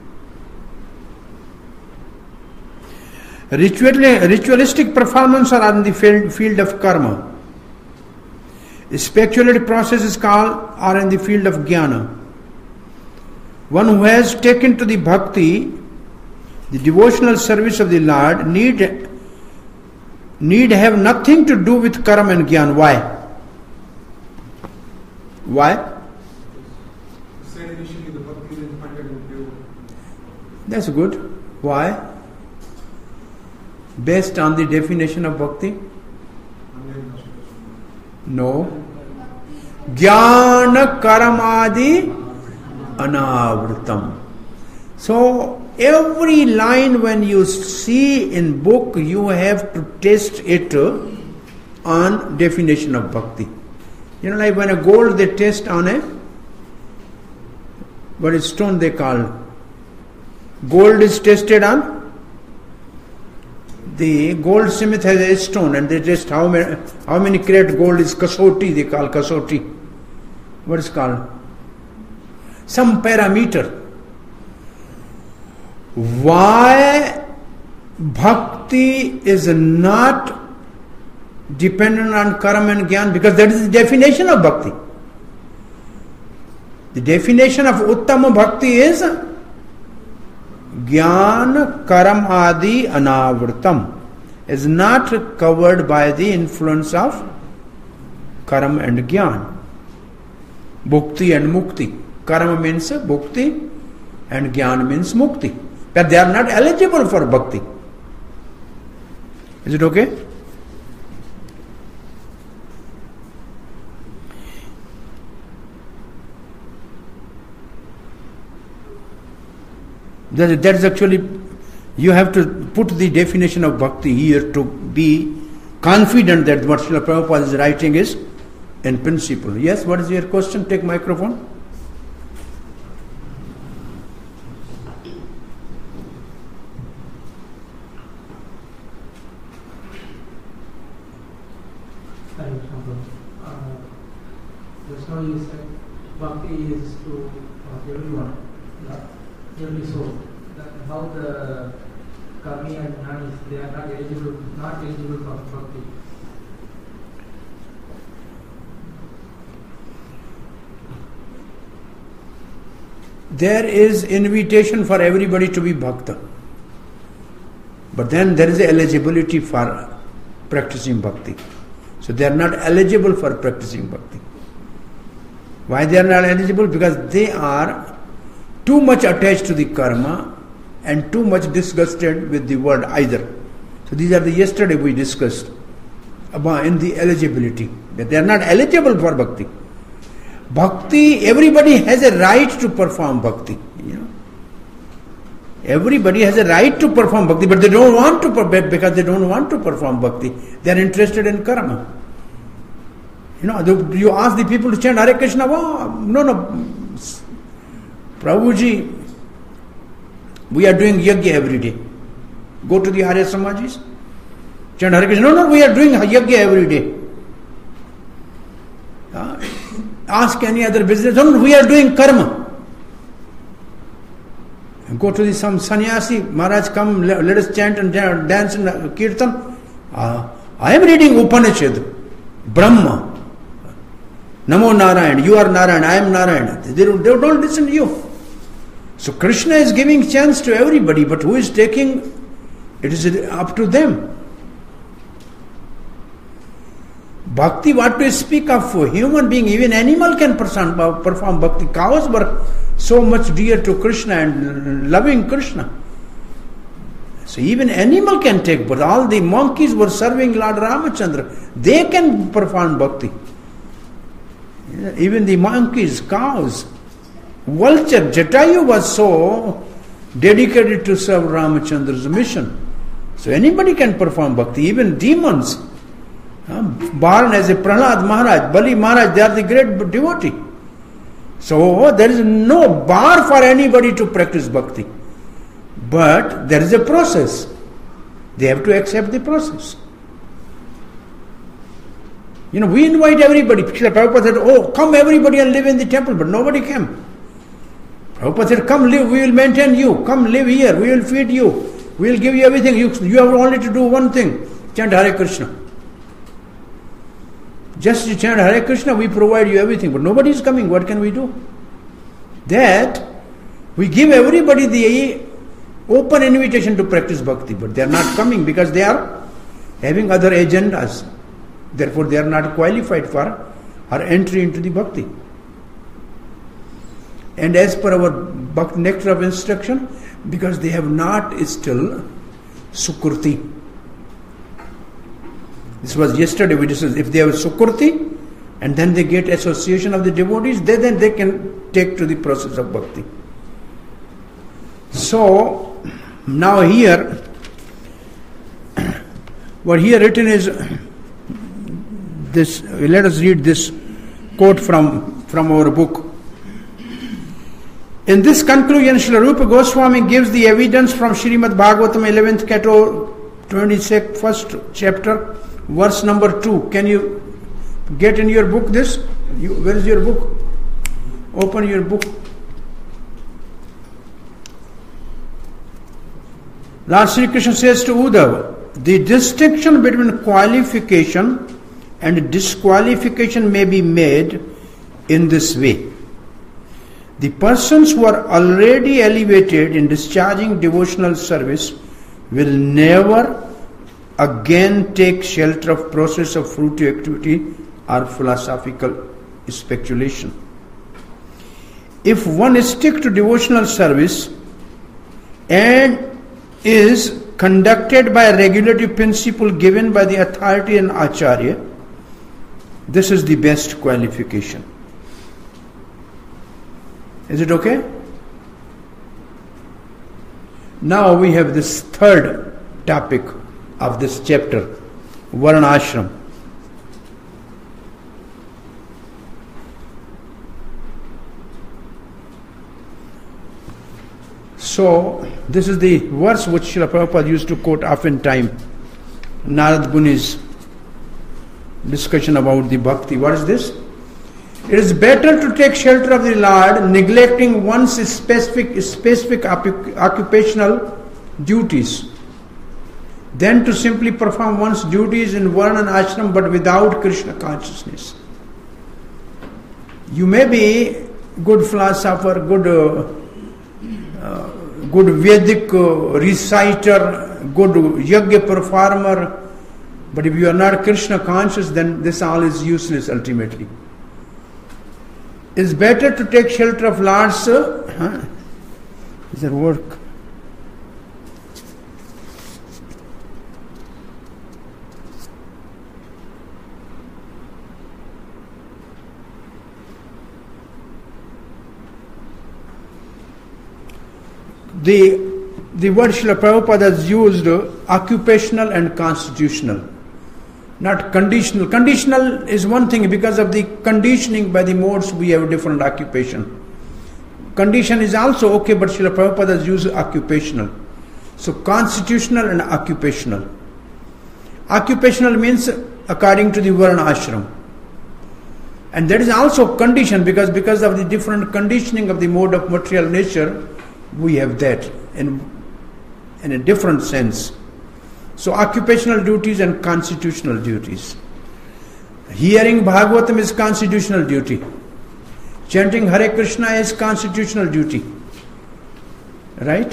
Ritualistic performance are in the field of karma. Speculative processes are in the field of jnana. One who has taken to the bhakti, the devotional service of the Lord, need have nothing to do with karma and jnana. Why? Why? Said initially the bhakti is independent and pure. That's good. Why? Based on the definition of bhakti? No. Jnana karamadi anavritam. So every line when you see in book, you have to test it on definition of bhakti. You know, like when a gold they test on what is stone they call. Gold is tested on. The goldsmith has a stone and they test how many carat gold is kasoti, they call kasoti. What is called? Some parameter. Why bhakti is not dependent on karma and jnana? Because that is the definition of bhakti. The definition of uttama bhakti is jnana karam adi anavritam, is not covered by the influence of karma and jnana. Bhukti and mukti. Karma means bhukti and jnana means mukti. But they are not eligible for bhakti. Is it okay? That is actually You have to put the definition of bhakti here to be confident that what Srila Prabhupada is writing is in principle. Yes, what is your question? Take microphone. Just now you said bhakti is to everyone, every soul. How the karmi and jnanis, they are not eligible for bhakti. There is invitation for everybody to be bhakta. But then there is a eligibility for practicing bhakti. So they are not eligible for practicing bhakti. Why they are not eligible? Because they are too much attached to the karma and too much disgusted with the world either. So these are the yesterday we discussed about in the eligibility, that they are not eligible for bhakti. Bhakti, everybody has a right to perform bhakti. Everybody has a right to perform bhakti, but they don't want to, because they don't want to perform bhakti. They are interested in karma. You ask the people to chant Hare Krishna, no, Prabhuji, we are doing yajna every day. Go to the Arya Samajis, chant Hare Krishna. No, we are doing yajna every day. Ask any other business. No, we are doing karma. Go to some sannyasi, Maharaj, come, let us chant and dance and kirtan. I am reading Upanishad, Brahma, Namo Narayan, you are Narayan, I am Narayan. They don't listen to you. So Krishna is giving chance to everybody, but who is taking, it is up to them. Bhakti, what to speak of? Human being, even animal can perform bhakti. Cows were so much dear to Krishna and loving Krishna. So even animal can take, but all the monkeys were serving Lord Ramachandra. They can perform bhakti. Even the monkeys, cows, vulture, Jatayu was so dedicated to serve Ramachandra's mission. So anybody can perform bhakti, even demons. Born as a Prahlad Maharaj, Bali Maharaj, they are the great devotee. So there is no bar for anybody to practice bhakti. But there is a process. They have to accept the process. We invite everybody. Srila Prabhupada said, come everybody and live in the temple, but nobody came. Prabhupada said, come live, we will maintain you. Come live here, we will feed you. We will give you everything. You have only to do one thing, chant Hare Krishna. Just to chant Hare Krishna, we provide you everything, but nobody is coming. What can we do? That we give everybody the open invitation to practice bhakti, but they are not coming because they are having other agendas. Therefore, they are not qualified for our entry into the bhakti. And as per our bhakti nectar of instruction, because they have not still sukriti. This was yesterday we discussed. If they have sukriti and then they get association of the devotees, then they can take to the process of bhakti. So now here, what here written is this. Let us read this quote from our book. In this conclusion, Srila Rupa Goswami gives the evidence from Srimad Bhagavatam 11th Canto 21st chapter, verse number 2. Can you get in your book this? Where is your book? Open your book. Lord Sri Krishna says to Uddhava, the distinction between qualification and disqualification may be made in this way. The persons who are already elevated in discharging devotional service will never again take shelter of process of fruitive activity or philosophical speculation. If one sticks to devotional service and is conducted by a regulative principle given by the authority and acharya, this is the best qualification. Is it okay? Now we have this third topic of this chapter, Varna Ashram. So, this is the verse which Srila Prabhupada used to quote oftentimes. Narad Muni's discussion about the bhakti. What is this? It is better to take shelter of the Lord, neglecting one's specific occupational duties, than to simply perform one's duties in Varna and Ashram but without Krishna consciousness. You may be good philosopher, good Vedic reciter, good yajna performer, but if you are not Krishna conscious, then this all is useless ultimately. It's better to take shelter of Lord's. Is that work? The word Srila Prabhupada has used occupational and constitutional, not conditional. Conditional is one thing because of the conditioning by the modes we have a different occupation. Condition is also okay, but Srila Prabhupada has used occupational. So constitutional and occupational. Occupational means according to the Varna Ashram. And that is also condition because of the different conditioning of the mode of material nature, we have that in a different sense. So occupational duties and constitutional duties. Hearing Bhagavatam is constitutional duty. Chanting Hare Krishna is constitutional duty. Right?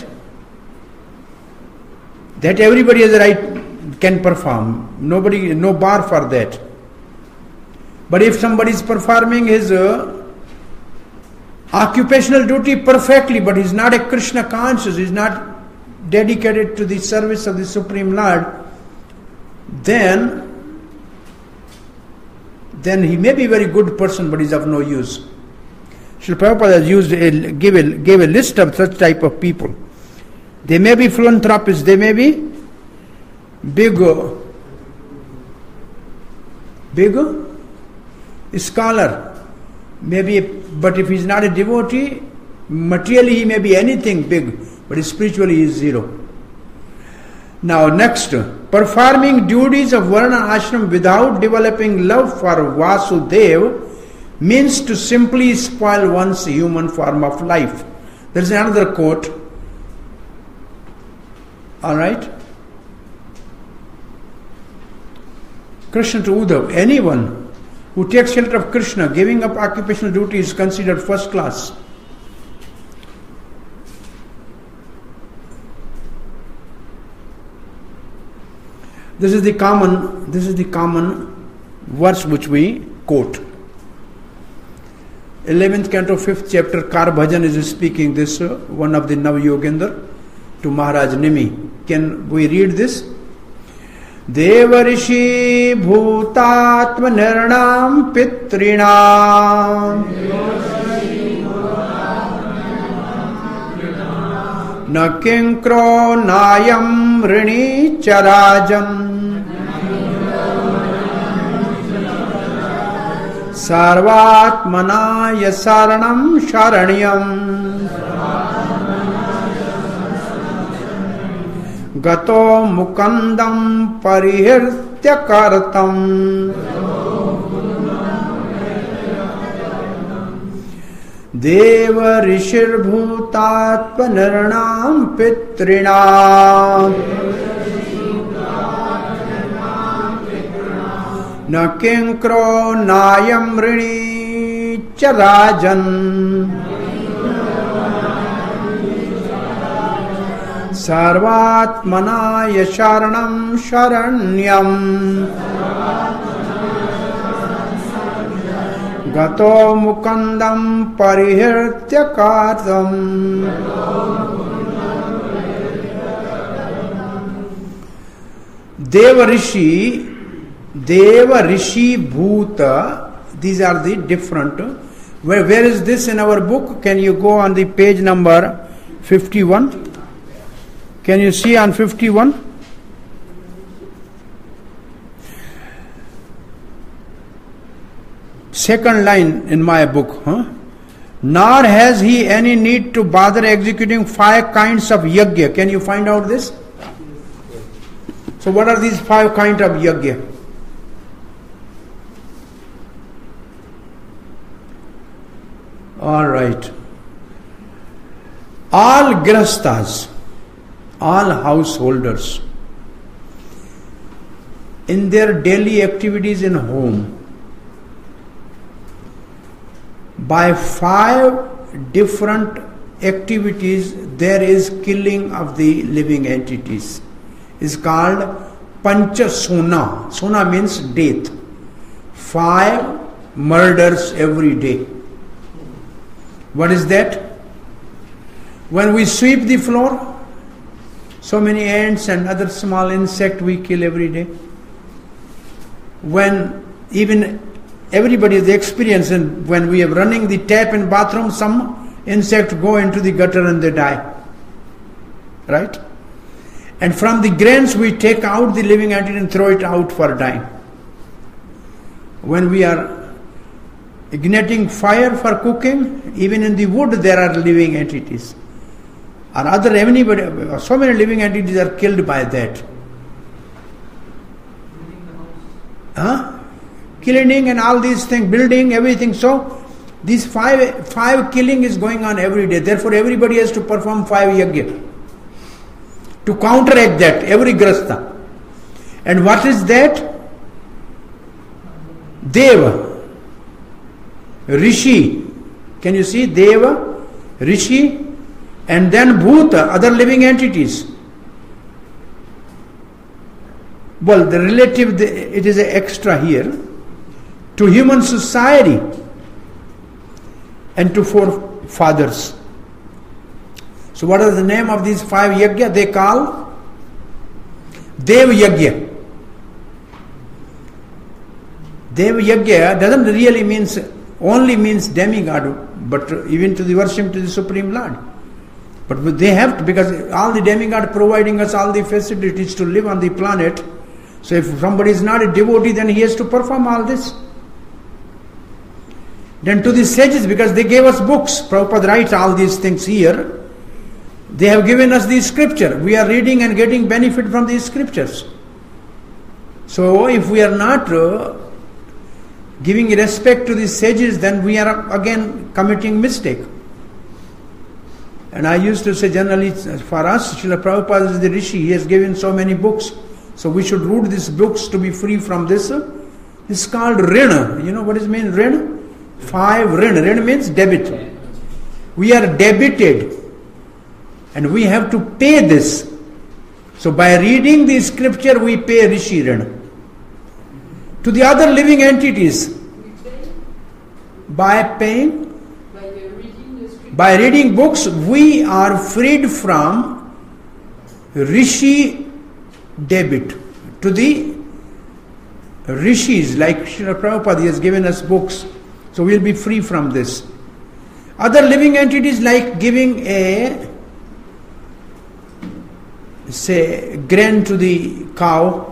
That everybody has a right, can perform. Nobody, no bar for that. But if somebody is performing his occupational duty perfectly, but he's not a Krishna conscious, he's not dedicated to the service of the Supreme Lord, then he may be a very good person, but he's of no use. Srila Prabhupada has gave a list of such type of people. They may be philanthropists, they may be big scholar, maybe, but if he's not a devotee, materially he may be anything big, but spiritually he is zero. Now next, performing duties of Varna Ashram without developing love for Vasudev means to simply spoil one's human form of life. There is another quote. Alright? Krishna to Uddhav, anyone who takes shelter of Krishna, giving up occupational duty is considered first class. This is the common verse which we quote. 11th canto, 5th chapter, Kar Bhajan is speaking this, one of the Navayogendra to Maharaj Nimi. Can we read this? Devarishi bhutatma nirnam pitrinam na kinkro nayam rini charajam sarvatmana yasaranam sharanyam gato mukandam parihirtya kartam deva rishir bhutatva nirnam pitrinam na kinkro nayam rini charajan sarvatmana yasharanam sharanyam gato mukandam parihirtya kartam. Deva Rishi Bhuta, these are the different. Where is this in our book? Can you go on the page number 51? Can you see on 51? Second line in my book. Nor has he any need to bother executing 5 kinds of yajna. Can you find out this? So what are these 5 kinds of yajna? All right. All grihasthas, all householders, in their daily activities in home, by 5 different activities there is killing of the living entities. It's called Pancha Sona. Sona means death. 5 murders every day. What is that? When we sweep the floor, so many ants and other small insects we kill every day. When even everybody has experience, and when we are running the tap in bathroom, some insects go into the gutter and they die. Right? And from the grains we take out the living entity and throw it out for dying. When we are igniting fire for cooking, even in the wood there are living entities. Or anybody, so many living entities are killed by that. Killing and all these things, building, everything. So, these five killing is going on every day. Therefore, everybody has to perform 5 yajna to counteract that, every grihastha. And what is that? Deva, Rishi. Can you see? Deva, Rishi, and then Bhuta, other living entities. Well, the relative, it is an extra here. To human society and to forefathers. So what is the name of these 5 yajna? They call Dev Yajna. Dev Yajna doesn't really only means demigod, but even to the worship to the Supreme Lord. But they have to, because all the demigod providing us all the facilities to live on the planet. So if somebody is not a devotee, then he has to perform all this. Then to the sages, because they gave us books, Prabhupada writes all these things here. They have given us the scripture. We are reading and getting benefit from these scriptures. So if we are not giving respect to the sages, then we are again committing mistake. And I used to say generally, for us, Srila Prabhupada is the Rishi. He has given so many books. So we should read these books to be free from this. It's called Rina. You know what is mean Rina? 5 Rina. Rina means debit. We are debited. And we have to pay this. So by reading the scripture, we pay Rishi Rina. To the other living entities. By paying? By reading books, we are freed from Rishi debit. To the Rishis, like Srila Prabhupada has given us books. So we'll be free from this. Other living entities, like giving grain to the cow,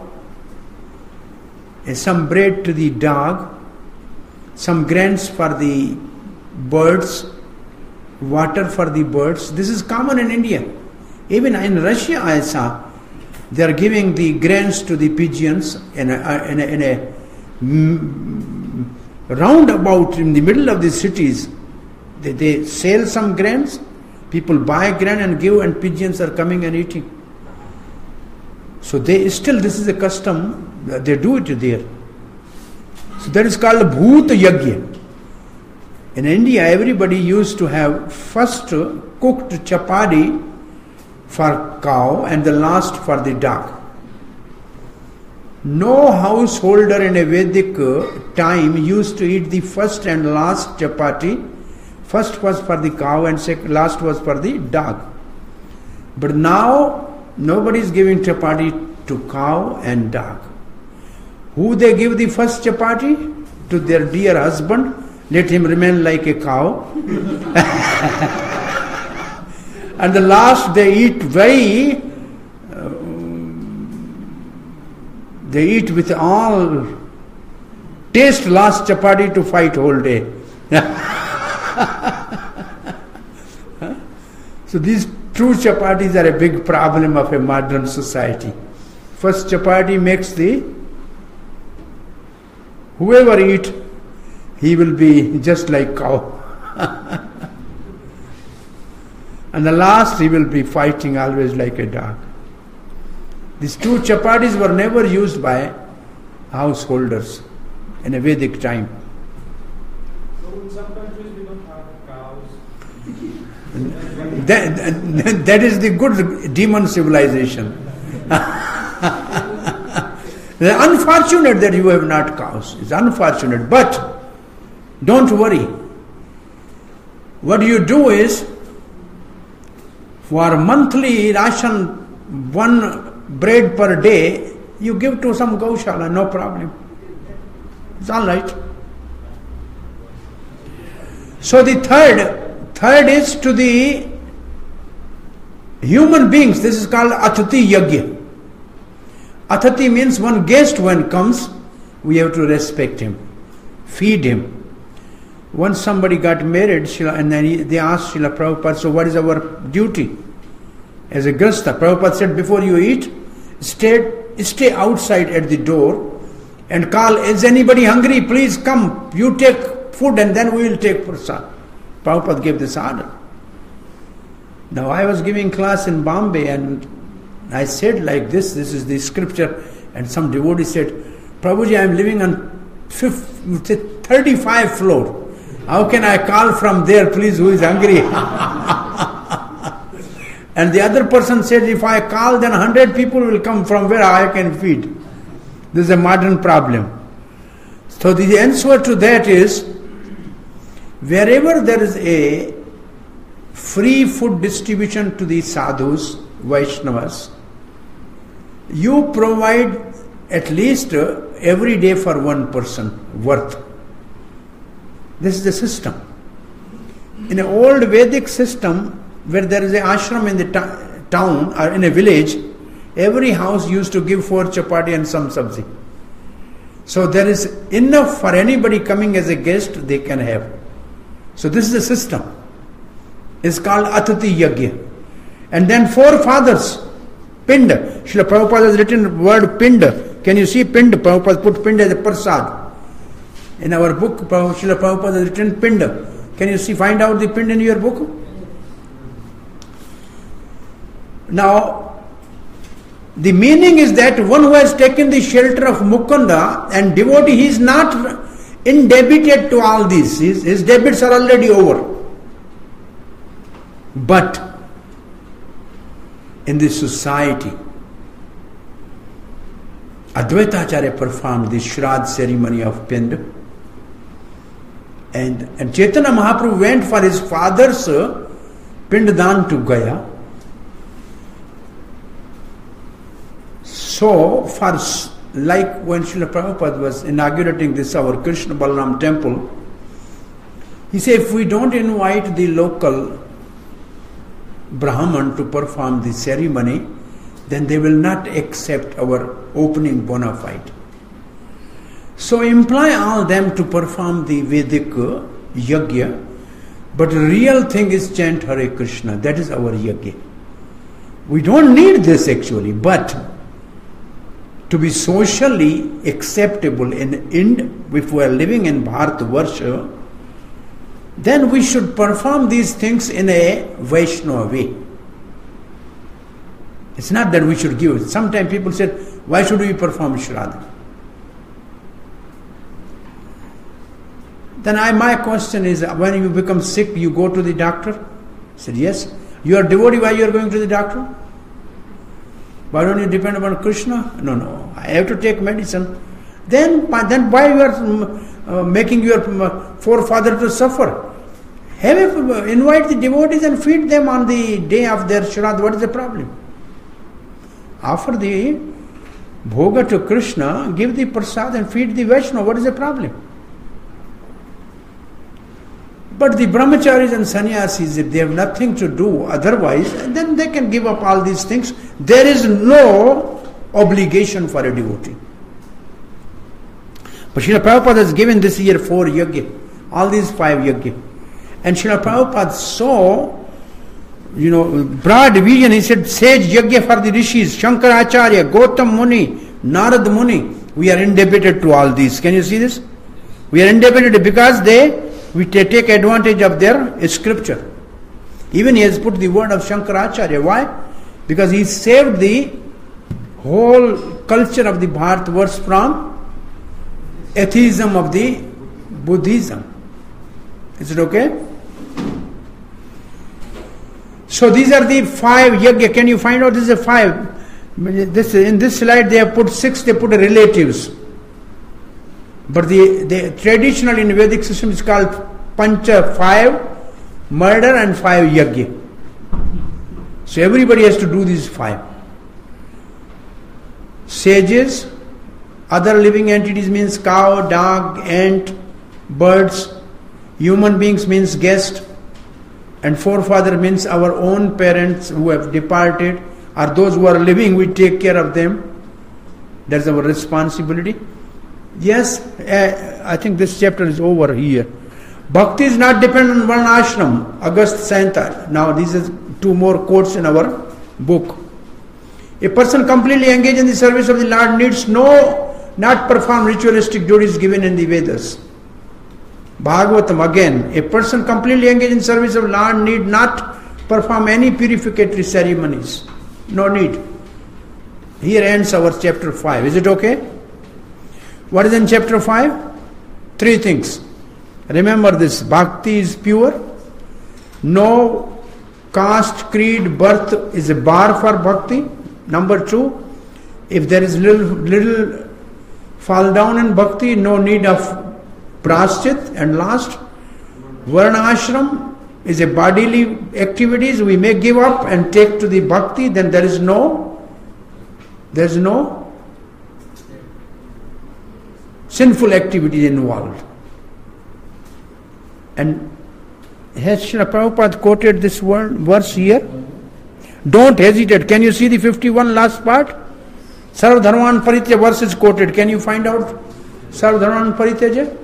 some bread to the dog, some grains for the birds, water for the birds. This is common in India. Even in Russia I saw, they are giving the grains to the pigeons in a roundabout in the middle of the cities. They sell some grains, people buy grain and give, and pigeons are coming and eating. So this is a custom, they do it there. So that is called Bhuta Yajna. In India, everybody used to have first cooked chapati for cow and the last for the dog. No householder in a Vedic time used to eat the first and last chapati. First was for the cow and last was for the dog. But now nobody is giving chapati to cow and dog. Who they give the first chapati? To their dear husband. Let him remain like a cow. And the last they eat very They eat with all, taste last chapati to fight whole day. So these true chapatis are a big problem of a modern society. First chapati makes whoever eat, he will be just like cow. And the last he will be fighting always like a dog. These two chapatis were never used by householders in a Vedic time. So in some countries we don't have cows. That is the good demon civilization. It's unfortunate that you have not cows. It's unfortunate. But don't worry. What you do is, for monthly ration, 1 bread per day, you give to some Gaushala, no problem. It's all right. So the third is to the human beings. This is called Atati Yagya. Atati means one guest when comes, we have to respect him, feed him. Once somebody got married, and then they asked Srila Prabhupada, so what is our duty as a grasta? Prabhupada said, before you eat, stay outside at the door and call, is anybody hungry? Please come, you take food and then we will take prasad. Prabhupada gave this order. Now I was giving class in Bombay and I said like this is the scripture, and some devotee said, Prabhuji, I am living on 35th floor. How can I call from there, please, who is hungry? And the other person said, if I call, then 100 people will come from where I can feed. This is a modern problem. So the answer to that is, wherever there is a free food distribution to the sadhus, Vaishnavas, you provide at least every day for one person worth. This is the system. In an old Vedic system, where there is an ashram in the town or in a village, every house used to give 4 chapati and some sabzi. So there is enough for anybody coming as a guest, they can have. So this is the system. It's called Atati Yagya. And then 4 fathers, Pinda. Srila Prabhupada has written word Pinda. Can you see Pinda? Prabhupada put Pinda as a prasad. In our book, Srila Prabhupada has written Pinda. Can you see, find out the Pinda in your book? Now, the meaning is that one who has taken the shelter of Mukunda and devotee, he is not indebted to all these. His debits are already over. But in this society, Advaita Acharya performed the Shraddha ceremony of Pinda, and Chaitanya Mahaprabhu went for his father's Pindadan to Gaya. So, like when Srila Prabhupada was inaugurating this our Krishna Balaram temple, he said, if we don't invite the local Brahman to perform the ceremony, then they will not accept our opening bona fide. So employ all them to perform the Vedic yagya, but the real thing is chant Hare Krishna. That is our yagya. We don't need this actually, but to be socially acceptable if we are living in Bharatavarsha, then we should perform these things in a Vaishnava way. It's not that we should give. Sometimes people say, why should we perform Shraddha? Then my question is, when you become sick, you go to the doctor? I said, yes. You are devotee, why you are going to the doctor? Why don't you depend upon Krishna? No, I have to take medicine. Then why you are making your forefather to suffer? Invite the devotees and feed them on the day of their Shraddha. What is the problem? Offer the bhoga to Krishna, give the prasad and feed the Vaishnava. What is the problem? But the brahmacharis and sannyasis, if they have nothing to do otherwise, then they can give up all these things. There is no obligation for a devotee. But Srila Prabhupada has given this year 4 yajna, all these 5 yajna. And Srila Prabhupada saw, broad vision. He said, sage yajna for the rishis, Shankaracharya, Gautam Muni, Narad Muni. We are indebted to all these. Can you see this? We are indebted because we take advantage of their scripture. Even he has put the word of Shankaracharya. Why? Because he saved the whole culture of the Bharatvarsh from atheism of the Buddhism. Is it okay? So these are the 5 yajna. Can you find out this is a 5? In this slide they have put 6, they put relatives. But the traditional in Vedic system is called Pancha, 5 murder and 5 yajna. So everybody has to do these 5. Sages, other living entities means cow, dog, ant, birds. Human beings means guest. And forefather means our own parents who have departed, or those who are living, we take care of them. That's our responsibility. Yes, I think this chapter is over here. Bhakti is not dependent on one ashram, August Santa. Now these are 2 more quotes in our book. A person completely engaged in the service of the Lord needs not perform ritualistic duties given in the Vedas. Bhagavatam again, a person completely engaged in service of Lord need not perform any purificatory ceremonies. No need. Here ends our chapter 5. Is it okay? What is in chapter 5? 3 things. Remember this, bhakti is pure. No caste, creed, birth is a bar for bhakti. Number 2, if there is little fall down in bhakti, no need of praschit. And last, varna ashram is a bodily activities we may give up and take to the bhakti, then there is no sinful activity involved. And has Srila Prabhupada quoted this verse here? Don't hesitate. Can you see the 51 last part? Sarva Dharman Parityaja verse is quoted. Can you find out Sarva Dharman Parityaja?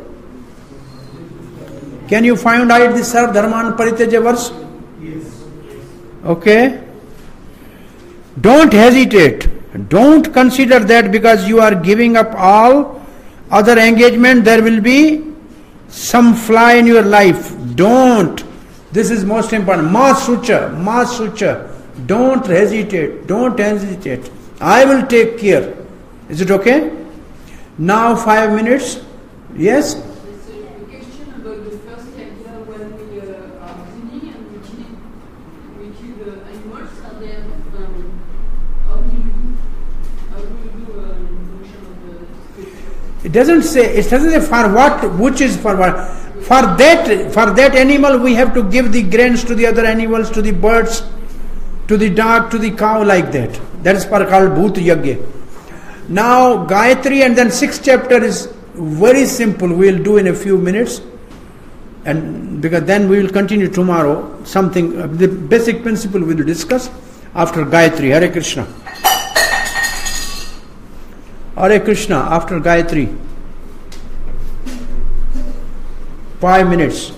Can you find out the Sarva Dharman Parityaja verse? Yes. Okay. Don't hesitate. Don't consider that because you are giving up all other engagement, there will be some flaw in your life. Don't. This is most important. Ma sucha. Don't hesitate. I will take care. Is it okay? Now 5 minutes. Yes? There's a question about the first idea when we are cleaning and we kill the animals, and then how do you do a function of the scripture? It doesn't say for what, which is for what. For that animal we have to give the grains to the other animals, to the birds, to the dog, to the cow, like that. That is called Bhut Yajna. Now Gayatri and then 6th chapter is very simple. We will do in a few minutes, and because then we will continue tomorrow. Something, the basic principle we will discuss after Gayatri. Hare Krishna. Hare Krishna after Gayatri. 5 minutes.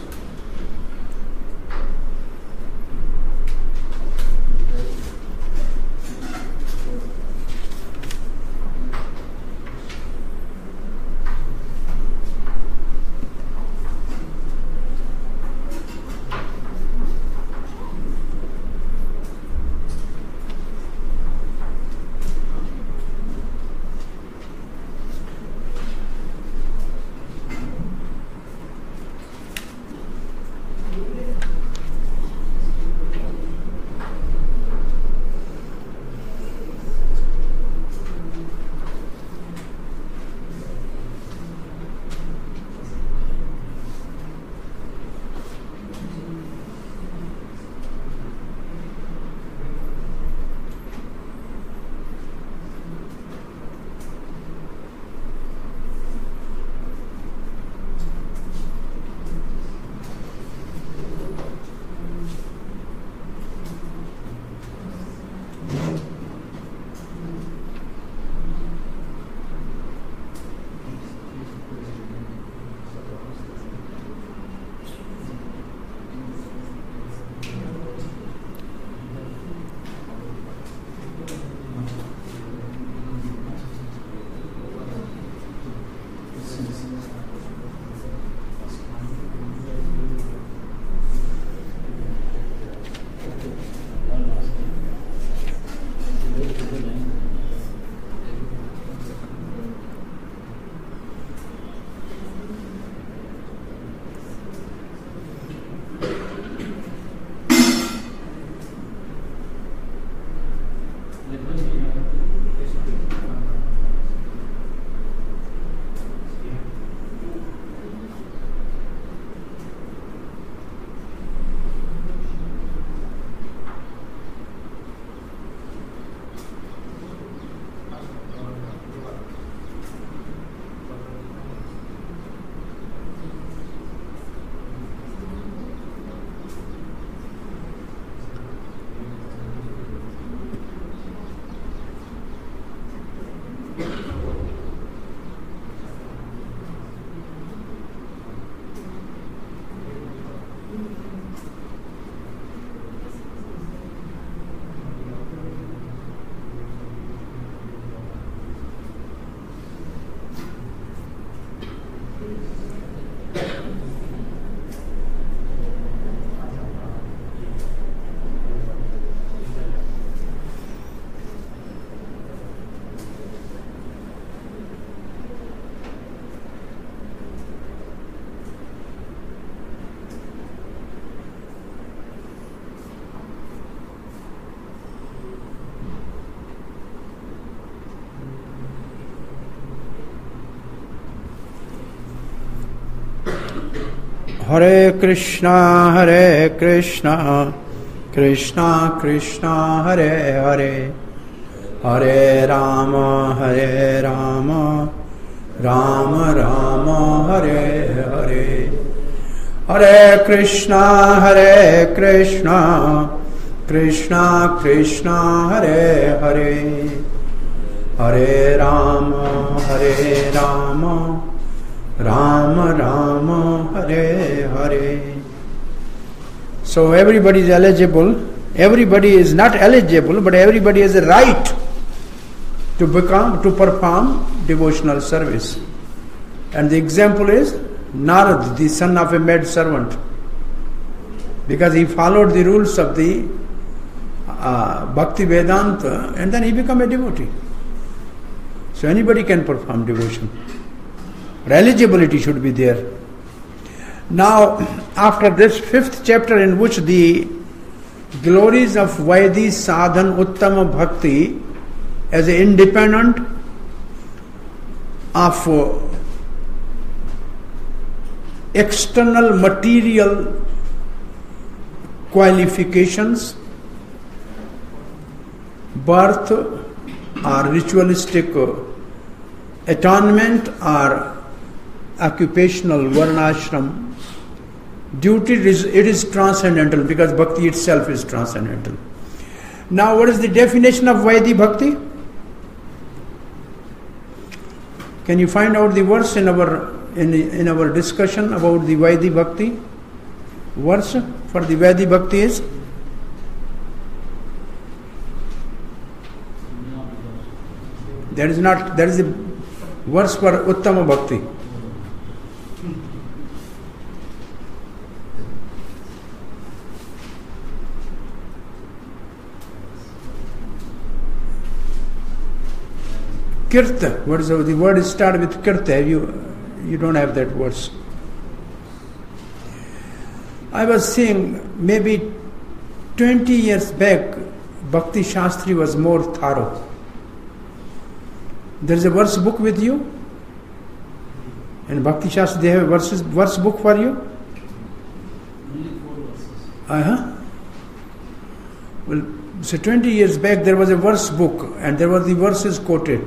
Hare Krishna, Krishna Krishna, Hare Hare, Hare Rama, Rama Rama, Hare Hare. Hare Krishna, Krishna Krishna, Hare Hare, Hare Rama, Rama Rama, Hare Hare. So everybody is eligible. Everybody is not eligible, but everybody has a right to perform devotional service. And the example is Narad, the son of a maid servant, because he followed the rules of the Bhakti Vedanta, and then he became a devotee. So anybody can perform devotion. Eligibility should be there. Now, after this 5th chapter, in which the glories of Vaidhi Sadhan Uttama Bhakti as an independent of external material qualifications, birth or ritualistic atonement or occupational varnashram duty, it is transcendental, because bhakti itself is transcendental. Now, what is the definition of Vaidhi Bhakti? Can you find out the verse in our discussion about the Vaidhi Bhakti? Verse for the Vaidhi Bhakti is? There is a verse for Uttama Bhakti. Kirta. What is the word is started with Kirta? You don't have that verse. I was saying maybe 20 years back, Bhakti Shastri was more thorough. There is a verse book with you? In Bhakti Shastri they have a verse book for you? Only 4 verses. Well, so 20 years back there was a verse book, and there were the verses quoted.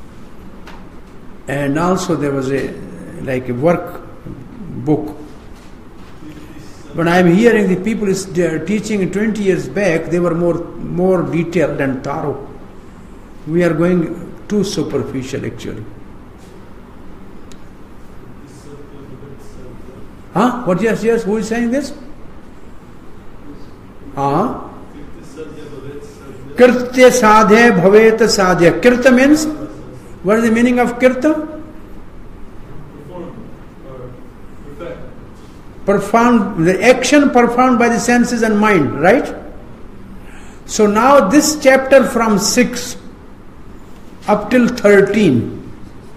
And also there was a work book. When I am hearing the people teaching 20 years back, they were more detailed and thorough. We are going too superficial actually. Huh? What? Yes. Who is saying this? Kirtya sadhe bhavet sadhya. Kirta means? What is the meaning of kirta? Performed, the action performed by the senses and mind, right? So now this chapter from 6 up till 13,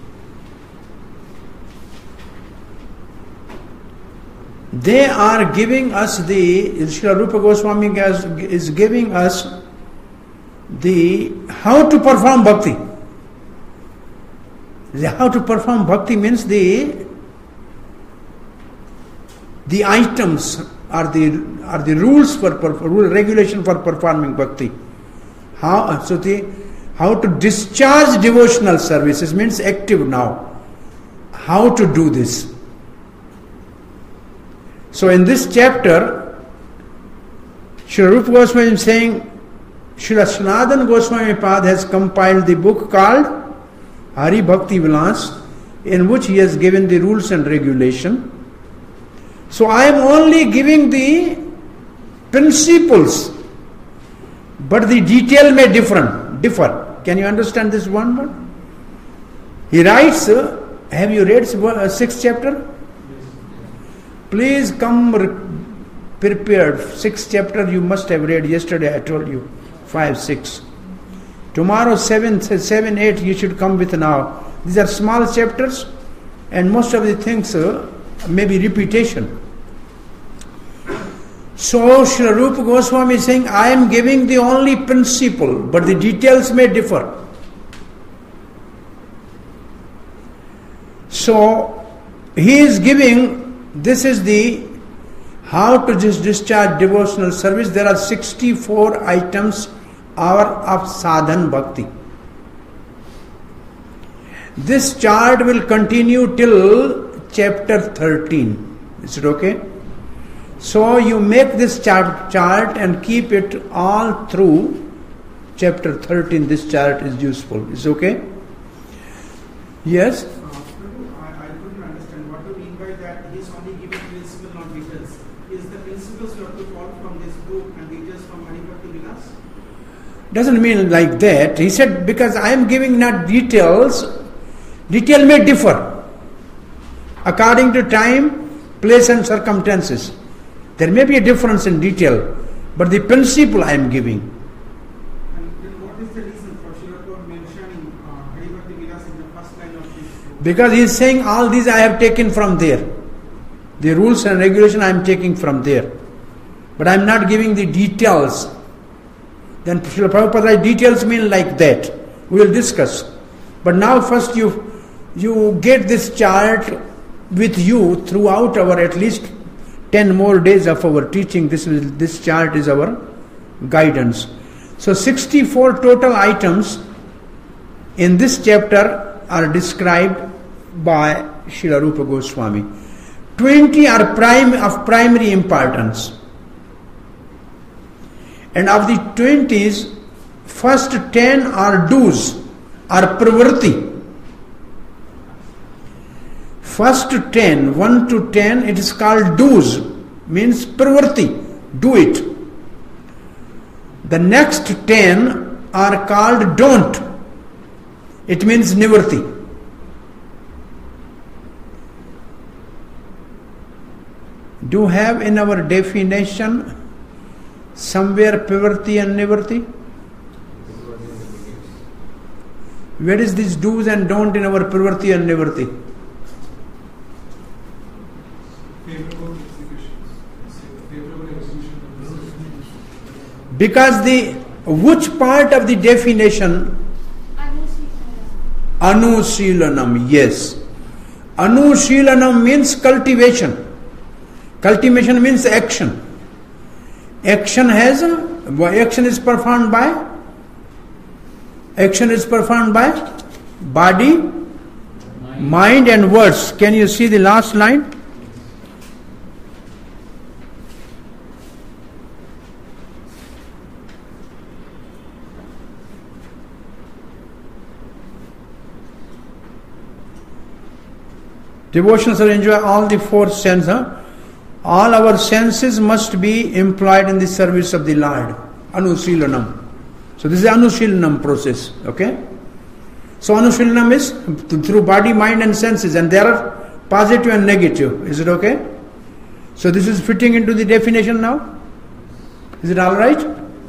they are giving us Srila Rupa Goswami is giving us how to perform bhakti. How to perform bhakti means the items are the rules regulation for performing bhakti. How to discharge devotional services means active now. How to do this? So in this chapter, Srila Rupa Goswami is saying, Srila Sanatana Goswami Pad has compiled the book called Hari Bhakti Vilas, in which he has given the rules and regulation. So I am only giving the principles, but the detail may differ. Can you understand this one word? He writes, Have you read 6th chapter? Please come prepared. 6th chapter you must have read. Yesterday I told you 5, 6. Tomorrow 7, 8 you should come with now. These are small chapters and most of the things may be repetition. So Srila Rupa Goswami is saying, I am giving the only principle, but the details may differ. So he is giving, this is the how to just discharge devotional service. There are 64 items of sadhan bhakti. This chart will continue till chapter 13. Is it okay? So you make this chart and keep it all through chapter 13. This chart is useful. Is it okay? Yes? I couldn't understand what you mean by that. He is only giving principle, not details. Is the principles you have to follow from this book and details from Haribhakti Vilas? Doesn't mean like that. He said, because I am giving not details, detail may differ according to time, place and circumstances. There may be a difference in detail, but the principle I am giving. And then what is the reason for Srila Prabhupada mentioning Haribhakti Vilas in the first line of this book? Because he is saying all these I have taken from there. The rules and regulation I am taking from there. But I am not giving the details. Then Srila Prabhupada, details mean like that. We will discuss. But now first you get this chart with you throughout our at least 10 more days of our teaching. This chart is our guidance. So 64 total items in this chapter are described by Srila Rupa Goswami. 20 are of primary importance. And of the 20s, first 10 are do's, are pravrti. First 10, 1 to 10, it is called do's, means pravrti, do it. The next 10 are called don't. It means nivarti. Do you have in our definition somewhere pravrti and nivarti? Where is this do's and don't in our pravrti and nivarti? Because which part of the definition? Anusilanam, yes. Anusilanam means cultivation. Cultivation means action. Action is performed by body, mind and words. Can you see the last line? Devotionals are enjoy all the 4 senses. All our senses must be employed in the service of the Lord. Anusilanam. So this is the Anusilanam process. Okay? So Anusilanam is through body, mind and senses, and there are positive and negative. Is it okay? So this is fitting into the definition now? Is it alright?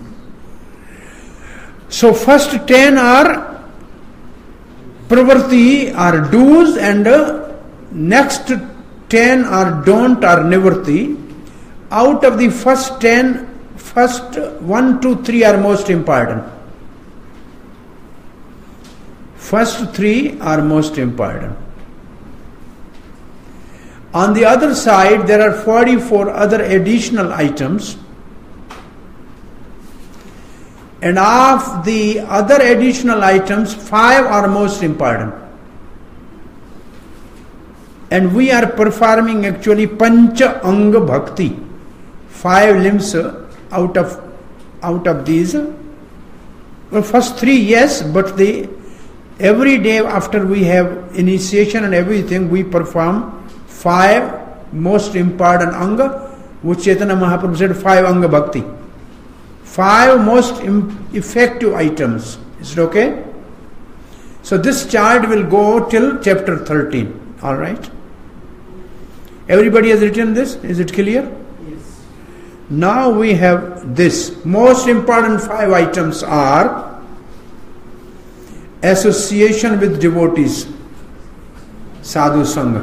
So first 10 are pravrti, are do's, and next 10 are don't, are nivarti. Out of the first 10, first 1, 2, 3 are most important. First 3 are most important. On the other side, there are 44 other additional items. And of the other additional items, 5 are most important. And we are performing actually Pancha Anga Bhakti. 5 limbs out of these. Well, first 3, yes, but every day after we have initiation and everything, we perform 5 most important Anga, which Chaitanya Mahaprabhu said 5 Anga Bhakti. 5 most effective items. Is it okay? So this chart will go till chapter 13. All right? Everybody has written this? Is it clear? Yes. Now we have this. Most important 5 items are association with devotees, sadhu sangha.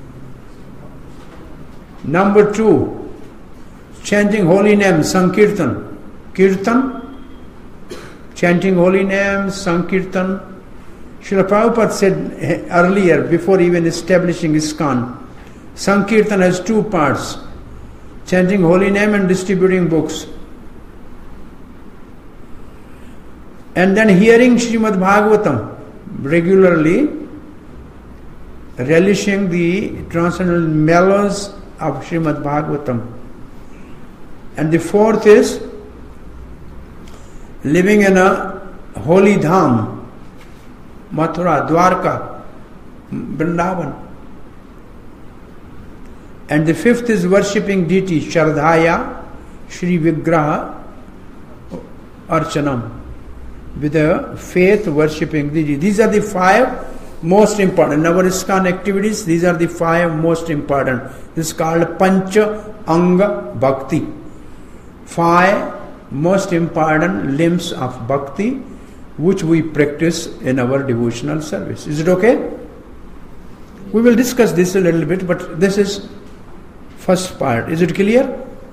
Number 2, chanting holy name, sankirtan. Kirtan, chanting holy name, sankirtan. Srila Prabhupada said earlier, before even establishing ISKCON, Sankirtan has 2 parts, chanting holy name and distributing books. And then hearing Srimad Bhagavatam regularly, relishing the transcendental mellows of Srimad Bhagavatam. And the 4th is living in a holy dham, Mathura, Dwarka, Vrindavan. And the 5th is worshipping deity, Shardhaya, Shri Vigraha, Archanam. With a faith worshipping deity. These are the 5 most important. In our ISKCON activities, these are the 5 most important. This is called Pancha Anga Bhakti. 5 most important limbs of bhakti which we practice in our devotional service. Is it okay? We will discuss this a little bit, but this is first part. Is it clear?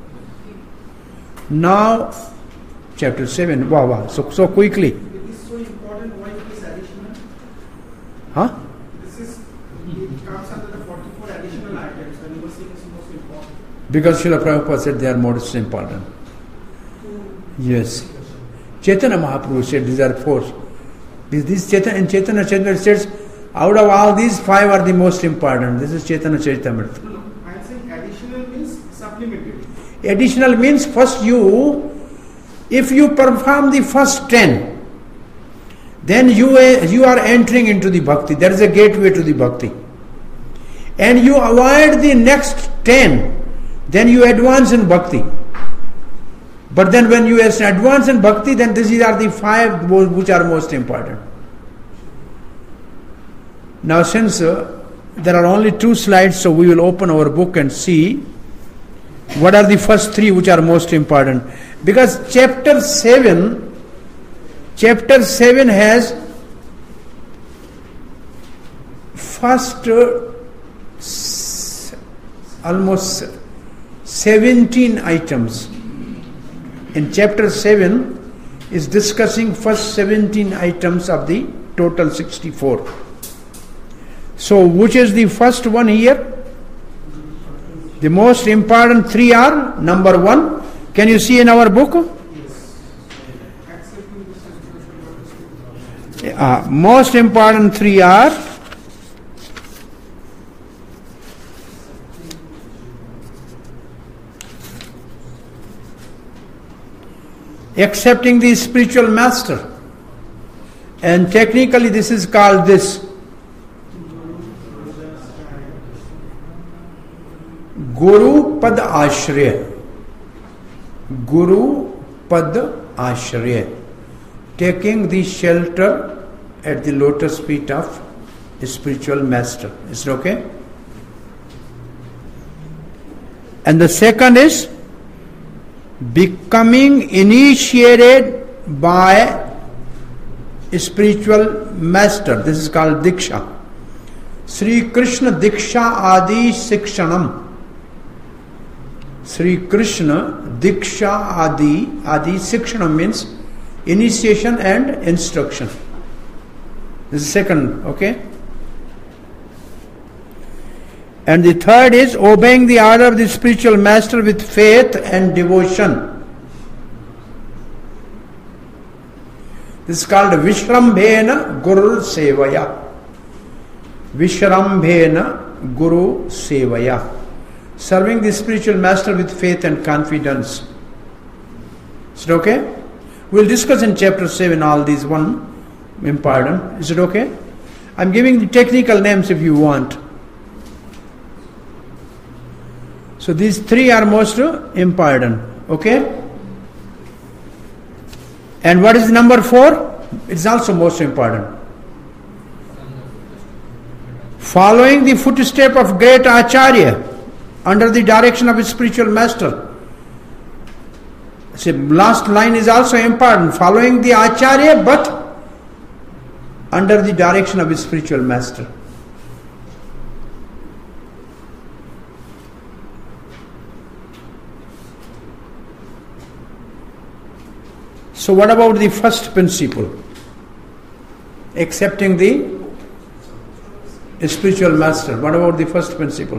Now, chapter 7. Wow. So quickly. It is so important. Why it is additional? Huh? It comes under the 44 additional items, and you were saying it's most important. Because Srila Prabhupada said they are most important. Yes. Chaitanya Mahaprabhu said these are 4. These Chaitanya Chaitanya says out of all these 5 are the most important. This is Chaitanya Charitamrita. No, I am saying additional means supplementary. Additional means first if you perform the first 10, then you are entering into the bhakti. There is a gateway to the bhakti. And you avoid the next 10, then you advance in bhakti. But then when you advance in bhakti, then these are the 5 which are most important. Now since there are only 2 slides, so we will open our book and see what are the first 3 which are most important. Because chapter 7 has first almost 17 items. In chapter 7 is discussing first 17 items of the total 64. So which is the first one here? The most important 3 are, number 1, can you see in our book? Most important 3 are accepting the spiritual master, and technically this is called this Guru Pad Ashraya. Guru Pad Ashraya, taking the shelter at the lotus feet of a spiritual master. Is it okay? And the second is becoming initiated by a spiritual master. This is called Diksha. Sri Krishna Diksha Adi Sikshanam. Sri Krishna Diksha Adi Sikshanam means initiation and instruction. This is second, okay? And the third is obeying the order of the spiritual master with faith and devotion. This is called Vishrambhena Guru Sevaya. Vishrambhena Guru Sevaya. Serving the spiritual master with faith and confidence. Is it okay? We'll discuss in chapter 7 all these important. Is it okay? I'm giving the technical names if you want. So these 3 are most important. Okay? And what is number 4? It's also most important. Following the footstep of great Acharya under the direction of his spiritual master. So last line is also important. Following the Acharya but under the direction of his spiritual master. So what about the first principle? Accepting the spiritual master. What about the first principle?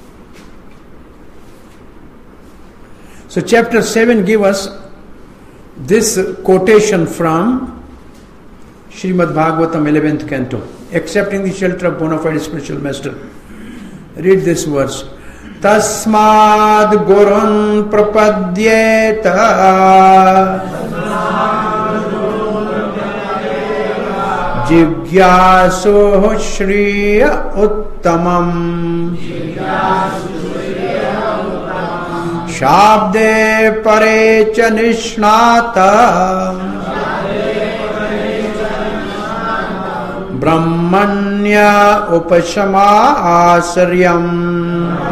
So chapter 7 gives us this quotation from Srimad Bhagavatam 11th canto. Accepting the shelter of bona fide spiritual master. Read this verse. Tasmad gurun prapadyeta Jigyaso Shriya Uttamam Shabde Pare Cha Nishnata Brahmanya Upashama Asaryam.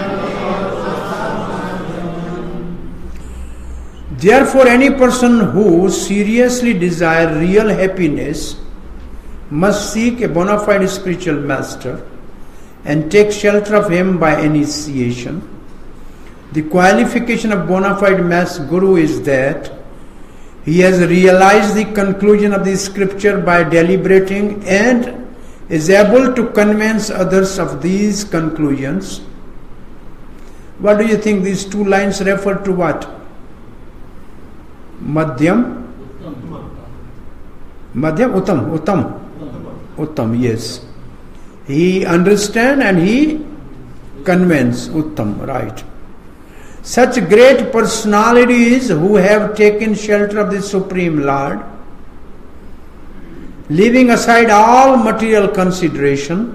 Therefore, any person who seriously desires real happiness must seek a bona fide spiritual master and take shelter of him by initiation. The qualification of bona fide mass guru is that he has realized the conclusion of the scripture by deliberating and is able to convince others of these conclusions. What do you think these two lines refer to? What? Madhyam? Madhyam? Uttam, yes. He understands and he convinces. Uttam, right. Such great personalities who have taken shelter of the Supreme Lord, leaving aside all material consideration,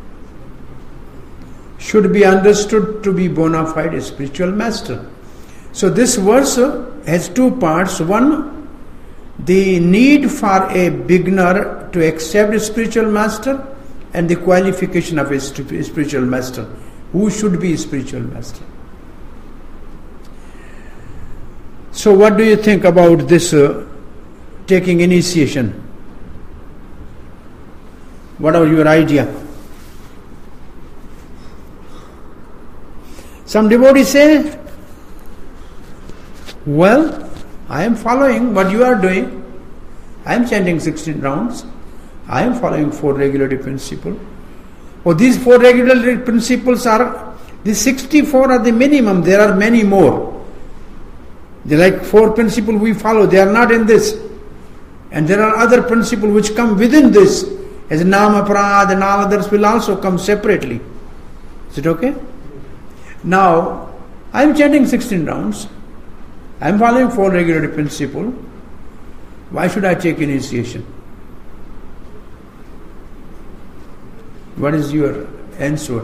should be understood to be bona fide spiritual master. So this verse has two parts. One, the need for a beginner to accept a spiritual master, and the qualification of a spiritual master. Who should be a spiritual master? So what do you think about this taking initiation? What are your idea? Some devotees say, well, I am following what you are doing. I am chanting 16 rounds. I am following 4 regulatory principles. Oh, these 4 regulatory principles are, the 64 are the minimum. There are many more. They like 4 principles we follow. They are not in this. And there are other principles which come within this. As Nama Prad and all others will also come separately. Is it okay? Now, I am chanting 16 rounds. I am following 4 regulatory principles. Why should I take initiation? What is your answer?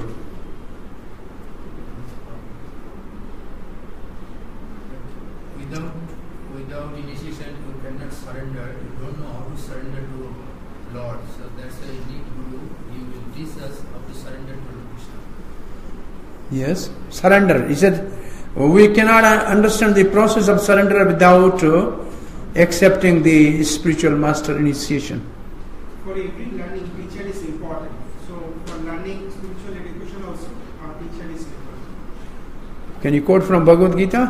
Without initiation, you cannot surrender. You don't know how to surrender to Lord. So that's why you need Guru. He will teach us how to surrender to Krishna. Yes, surrender. He said, we cannot understand the process of surrender without accepting the spiritual master initiation. For every learning, teacher is important. So for learning spiritual education also, our teacher is important. Can you quote from Bhagavad Gita?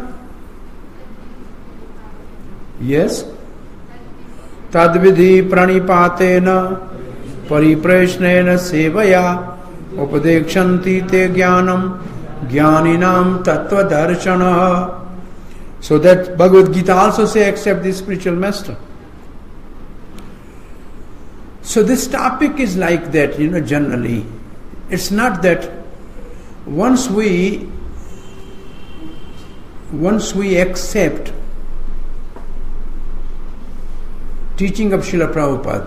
Yes. Tadvidhi pranipatena paripreshnena sevaya upadekshanti te jnanam jnaninam tattva darshana. So that Bhagavad Gita also say accept the spiritual master. So this topic is like that, generally. It's not that once we accept teaching of Srila Prabhupada,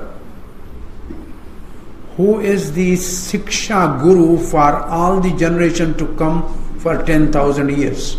who is the Siksha Guru for all the generation to come for 10,000 years,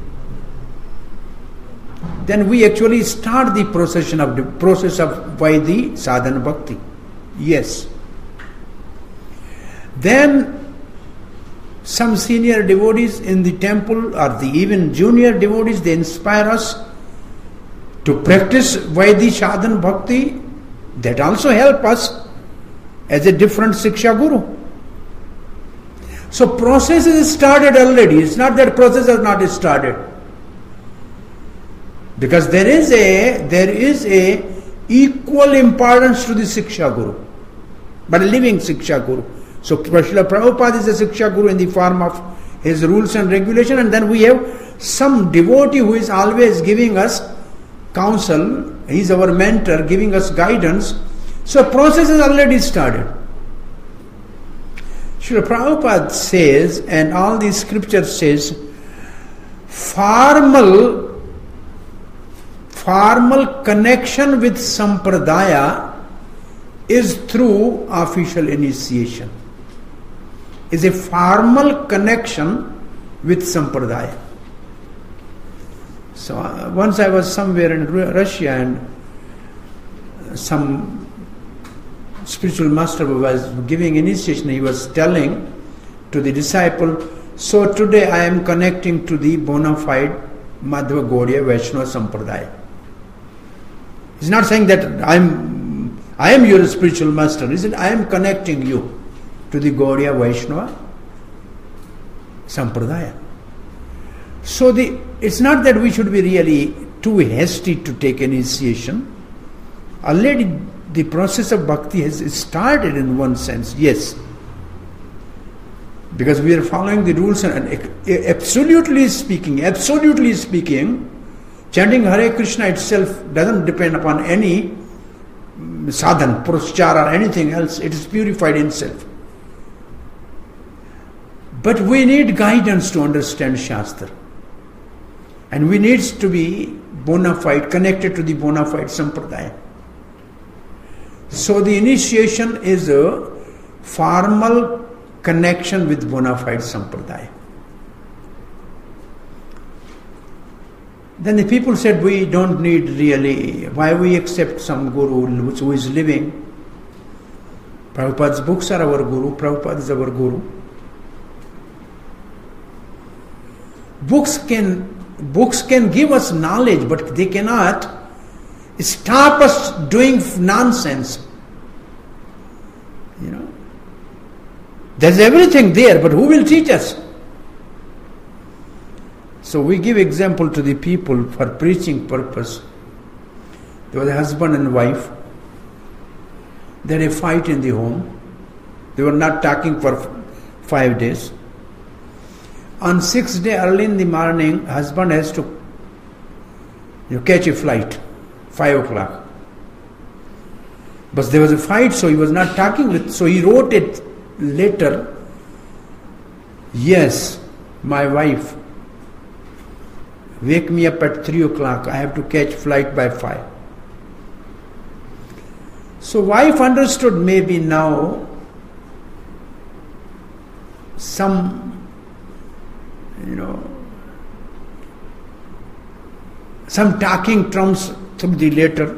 then we actually start the process of Vaidhi Sadhana Bhakti. Yes. Then some senior devotees in the temple or the even junior devotees, they inspire us to practice Vaidhi Sadhan Bhakti. That also help us as a different Siksha Guru. So process is started already. It's not that process has not started. Because there is a equal importance to the Siksha Guru, but a living Siksha Guru. So Srila Prabhupada is a Siksha Guru in the form of his rules and regulation, and then we have some devotee who is always giving us counsel. He is our mentor, giving us guidance. So process is already started. Srila Prabhupada says, and all the scriptures says, formal connection with Sampradaya is through official initiation. Is a formal connection with Sampradaya. So once I was somewhere in Russia and some spiritual master was giving initiation. He was telling to the disciple, so today I am connecting to the bona fide Madhva Gaudiya Vaishnava Sampradaya. He's not saying that I am your spiritual master. He said, I am connecting you to the Gaudiya Vaishnava Sampradaya. So it's not that we should be really too hasty to take initiation. Already the process of bhakti has started in one sense, yes. Because we are following the rules and absolutely speaking, chanting Hare Krishna itself doesn't depend upon any sadhan, praschara or anything else. It is purified in itself. But we need guidance to understand Shastra. And we need to be bona fide, connected to the bona fide Sampradaya. So the initiation is a formal connection with bona fide Sampradaya. Then the people said, we don't need really, why we accept some guru who is living? Prabhupada's books are our guru, Prabhupada is our guru. Books can give us knowledge, but they cannot stop us doing nonsense. You know, there's everything there, but who will teach us? So we give example to the people for preaching purpose. There was a husband and wife. They had a fight in the home. They were not talking for 5 days. On 6th day, early in the morning, husband has to catch a flight, 5 o'clock. But there was a fight, so he was not talking with. So he wrote it later. Yes, my wife, wake me up at 3 o'clock. I have to catch flight by 5. So wife understood maybe now some talking trumps through the letter.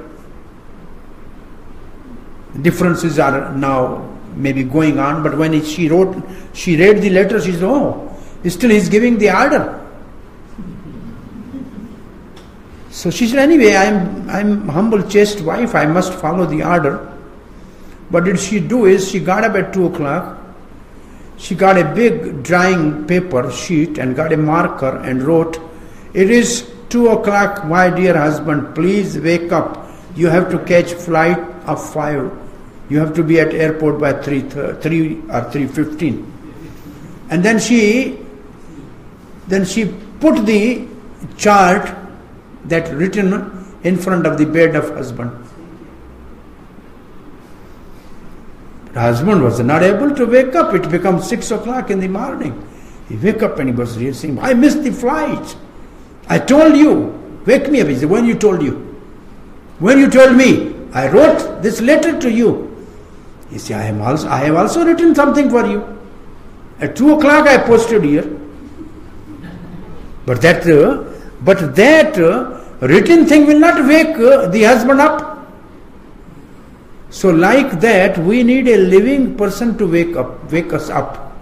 Differences are now maybe going on, but when she read the letter, she said, still he's giving the order. So she said, anyway, I'm humble, chaste wife, I must follow the order. What did she do is, she got up at 2 o'clock, she got a big drawing paper sheet and got a marker and wrote, it is 2 o'clock, my dear husband, please wake up. You have to catch flight of 5. You have to be at airport by 3 or 3:15. And then she put the chart that written in front of the bed of husband. The husband was not able to wake up. It becomes 6 o'clock in the morning. He wake up and he was really saying, I missed the flight. I told you, wake me up. He said, when you told you? When you told me, I wrote this letter to you. He said, I have also written something for you. At 2 o'clock I posted here. But that written thing will not wake the husband up. So like that, we need a living person to wake us up.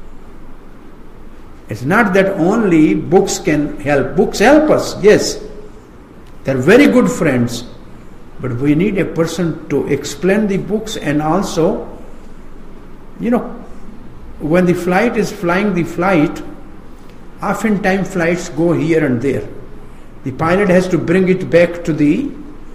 It's not that only books can help. Books help us, yes. They're very good friends. But we need a person to explain the books, and also, when the flight is flying the flight, oftentimes flights go here and there. The pilot has to bring it back to the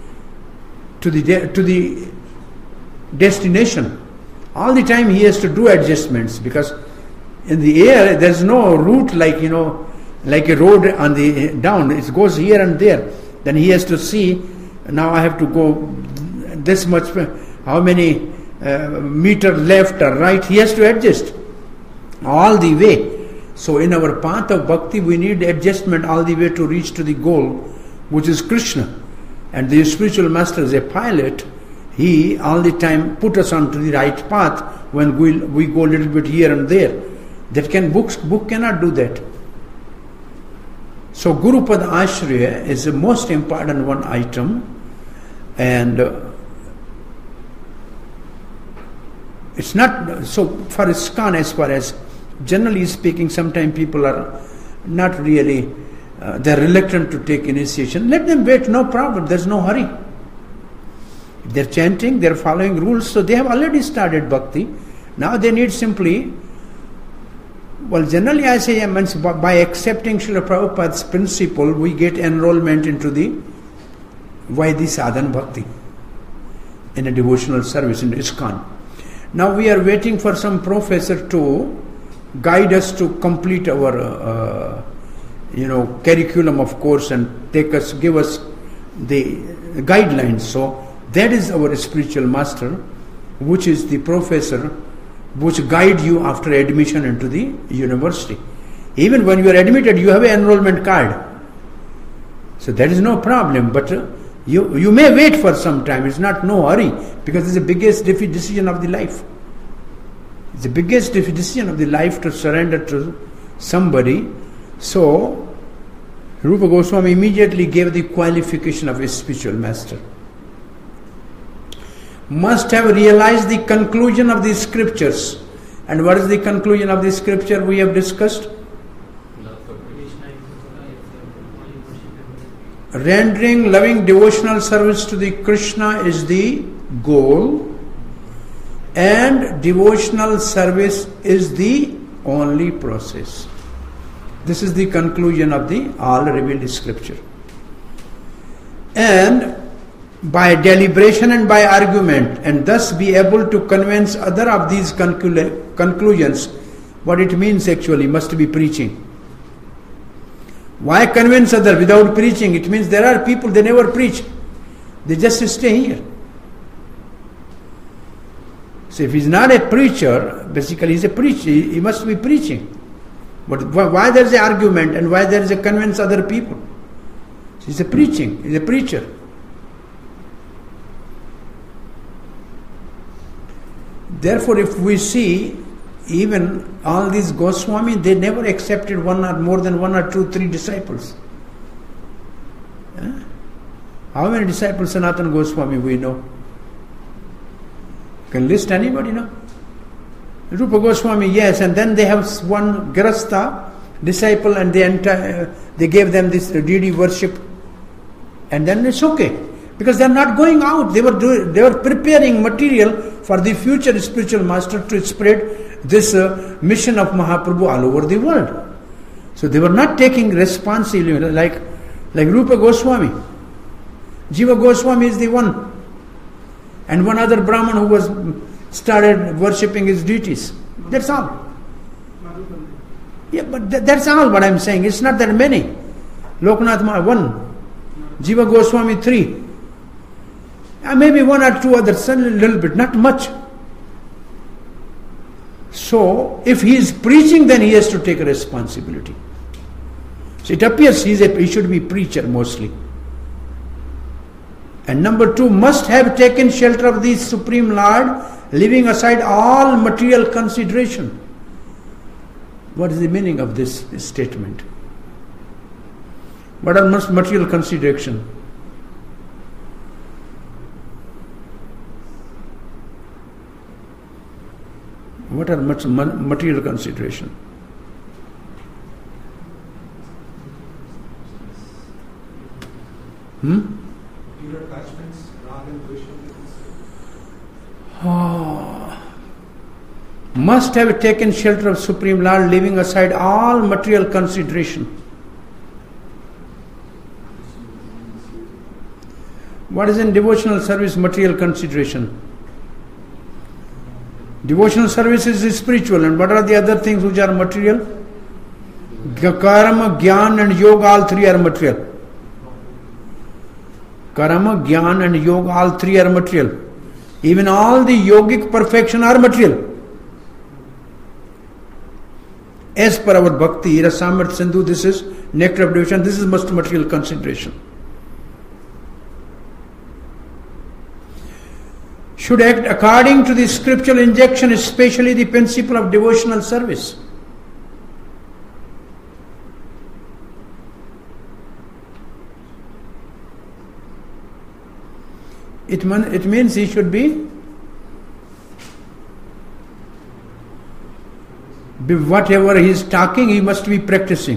destination. All the time he has to do adjustments, because in the air there's no route like a road on the down. It goes here and there. Then he has to see, now I have to go this much, how many meter left or right. He has to adjust all the way. So in our path of bhakti, we need adjustment all the way to reach to the goal, which is Krishna. And the spiritual master is a pilot. He all the time put us onto the right path when we go a little bit here and there. Book cannot do that. So Guru Pada Ashraya is the most important one item, and it's not so for ISKCON, as far as generally speaking, sometimes people are not really they're reluctant to take initiation. Let them wait, no problem, there's no hurry. If they're chanting, they're following rules, so they have already started bhakti. Now they need simply, generally I say, by accepting Srila Prabhupada's principle, we get enrollment into the Vaidhi Sadhan Bhakti in a devotional service in ISKCON. Now we are waiting for some professor to guide us to complete our curriculum of course, and give us the guidelines. So that is our spiritual master, which is the professor which guide you after admission into the university. Even when you are admitted, you have an enrollment card. So that is no problem, but you may wait for some time. It's not no hurry, because it's the biggest decision of the life. It's the biggest decision of the life to surrender to somebody. So Rupa Goswami immediately gave the qualification of a spiritual master. Must have realized the conclusion of the scriptures. And what is the conclusion of the scripture we have discussed? Rendering loving devotional service to the Krishna is the goal, and devotional service is the only process. This is the conclusion of the all revealed scripture. And by deliberation and by argument, and thus be able to convince other of these conclusions. What it means actually must be preaching. Why convince other without preaching? It means there are people, they never preach. They just stay here. So if he's not a preacher, basically he's a preacher, he must be preaching. But why there is an argument and why there is a convince other people? So he's a preaching, he's a preacher. Therefore, if we see, even all these Goswami, they never accepted one or more than 1 or 2, 3 disciples. How many disciples Sanatana Goswami we know? Can list anybody now? Rupa Goswami, yes, and then they have one Grasta disciple, and they gave them this deity worship, and then it's okay, because they are not going out. They were preparing material for the future spiritual master to spread this mission of Mahaprabhu all over the world. So they were not taking responsibility like Rupa Goswami. Jiva Goswami is the one, and one other Brahman who was started worshipping his deities. That's all. Yeah, but that's all what I'm saying. It's not that many. Loknath Maharaj 1, Jiva Goswami 3. Maybe 1 or 2 others, a little bit, not much. So, if he is preaching, then he has to take a responsibility. So it appears he should be preacher mostly. And number 2, must have taken shelter of the Supreme Lord, leaving aside all material consideration. What is the meaning of this statement? What are material consideration? What are material consideration? Pure attachments, Rag and Dvesha. Must have taken shelter of Supreme Lord, leaving aside all material consideration. What is in devotional service material consideration? Devotional service is spiritual, and what are the other things which are material? Karma, Gyan and Yoga, all three are material. Karma, Gyan and Yoga, all three are material. Even all the yogic perfection are material. As per our bhakti, Rasamrit Sindhu, this is nectar of devotion, this is most material consideration. Should act according to the scriptural injunction, especially the principle of devotional service. It means he should be whatever he is talking, he must be practicing.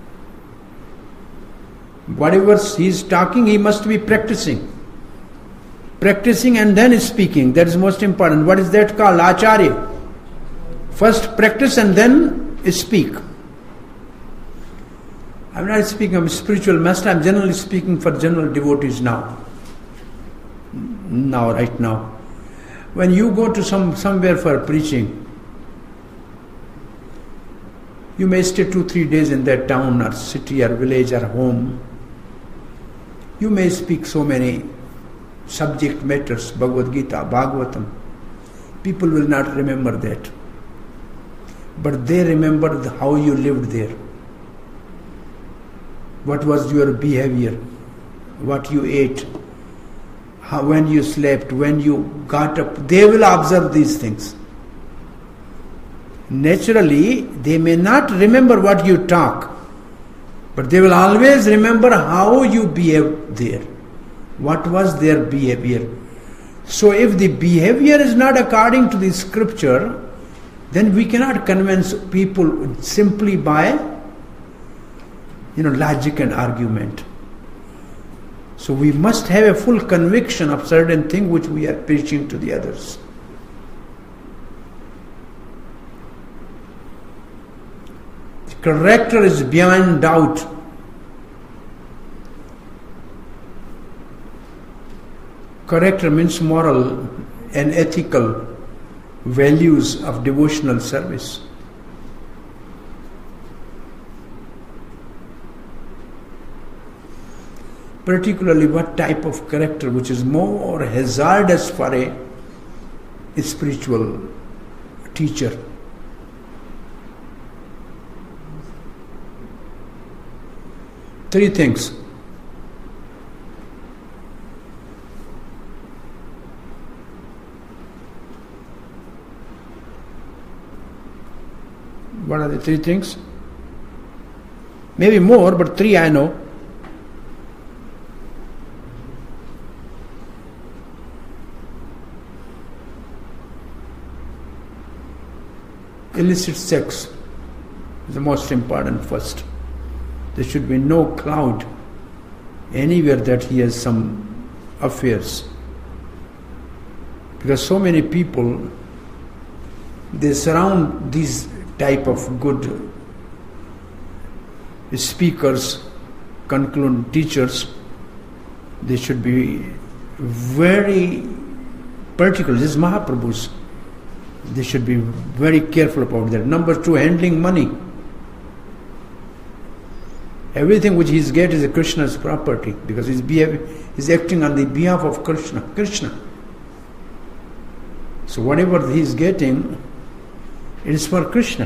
Whatever he is talking, he must be practicing. Practicing and then speaking, that is most important. What is that called? Acharya. First practice and then speak. I am not speaking of spiritual master, I am generally speaking for general devotees now. Right now. When you go to somewhere for preaching, you may stay 2-3 days in that town or city or village or home. You may speak so many subject matters, Bhagavad Gita, Bhagavatam. People will not remember that. But they remember how you lived there. What was your behavior? What you ate? When you slept? When you got up? They will observe these things. Naturally, they may not remember what you talk, but they will always remember how you behaved there. What was their behavior? So if the behavior is not according to the scripture, then we cannot convince people simply by logic and argument. So we must have a full conviction of certain thing which we are preaching to the others. The character is beyond doubt. Character means moral and ethical values of devotional service. Particularly what type of character which is more hazardous for a spiritual teacher. Three things. What are the three things? Maybe more, but three I know. Illicit sex is the most important first. There should be no cloud anywhere that he has some affairs. Because so many people, they surround these type of good speakers, concluding teachers. They should be very particular. This is Mahaprabhu's. They should be very careful about that. Number two, handling money. Everything which he gets is Krishna's property because he's acting on the behalf of Krishna. So whatever he is getting, it is for Krishna.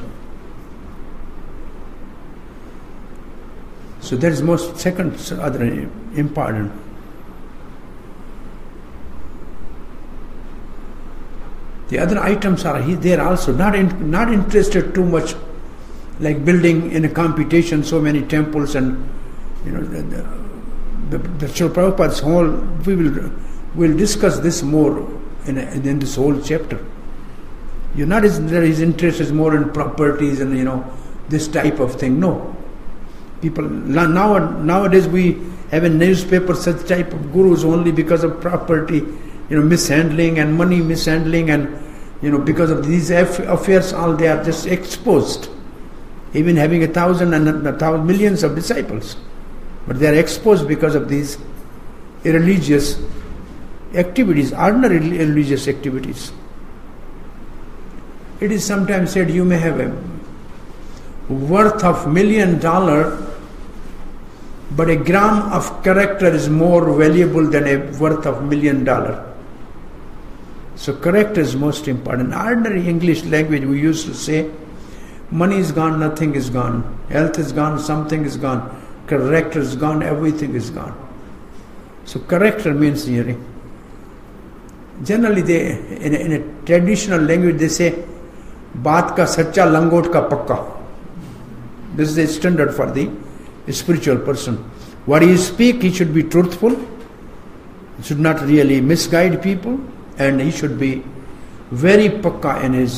So that is other important. The other items are there also, not interested too much, like building in a computation so many temples and the Srila Prabhupada's whole. We'll discuss this more in this whole chapter. You're not his interest is more in properties and this type of thing. No. People nowadays we have in newspaper such type of gurus only because of property, mishandling and money mishandling, and because of these affairs, all they are just exposed. Even having 1,000 and 1,000 millions of disciples, but they are exposed because of these irreligious activities, ordinary religious activities. It is sometimes said you may have a worth of $1 million, but a gram of character is more valuable than a worth of $1 million. So character is most important. Ordinary English language we used to say, money is gone, nothing is gone. Health is gone, something is gone. Character is gone, everything is gone. So character means generally they in a traditional language they say, baat ka sacha langot ka pakka. This is the standard for the spiritual person. What he speak, he should be truthful. He should not really misguide people, and he should be very pakka in his.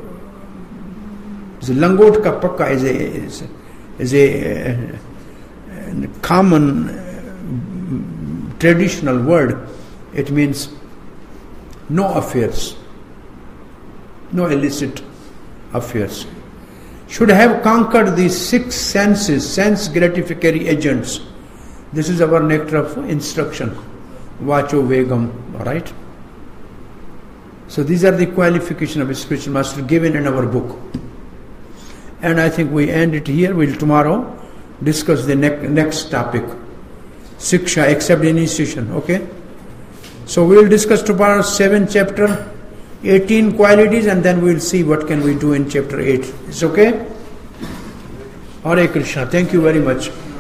Langot ka pakka is a common traditional word. It means no affairs, no illicit affairs. Should have conquered these 6 senses, sense gratificatory agents. This is our nectar of instruction. Vacho Vegam, alright? So these are the qualifications of a spiritual master given in our book. And I think we end it here. We'll tomorrow discuss the next topic. Siksha, accept initiation, okay? So we'll discuss tomorrow 7th chapter, 18 qualities, and then we'll see what can we do in chapter 8. It's okay? Hare Krishna. Thank you very much.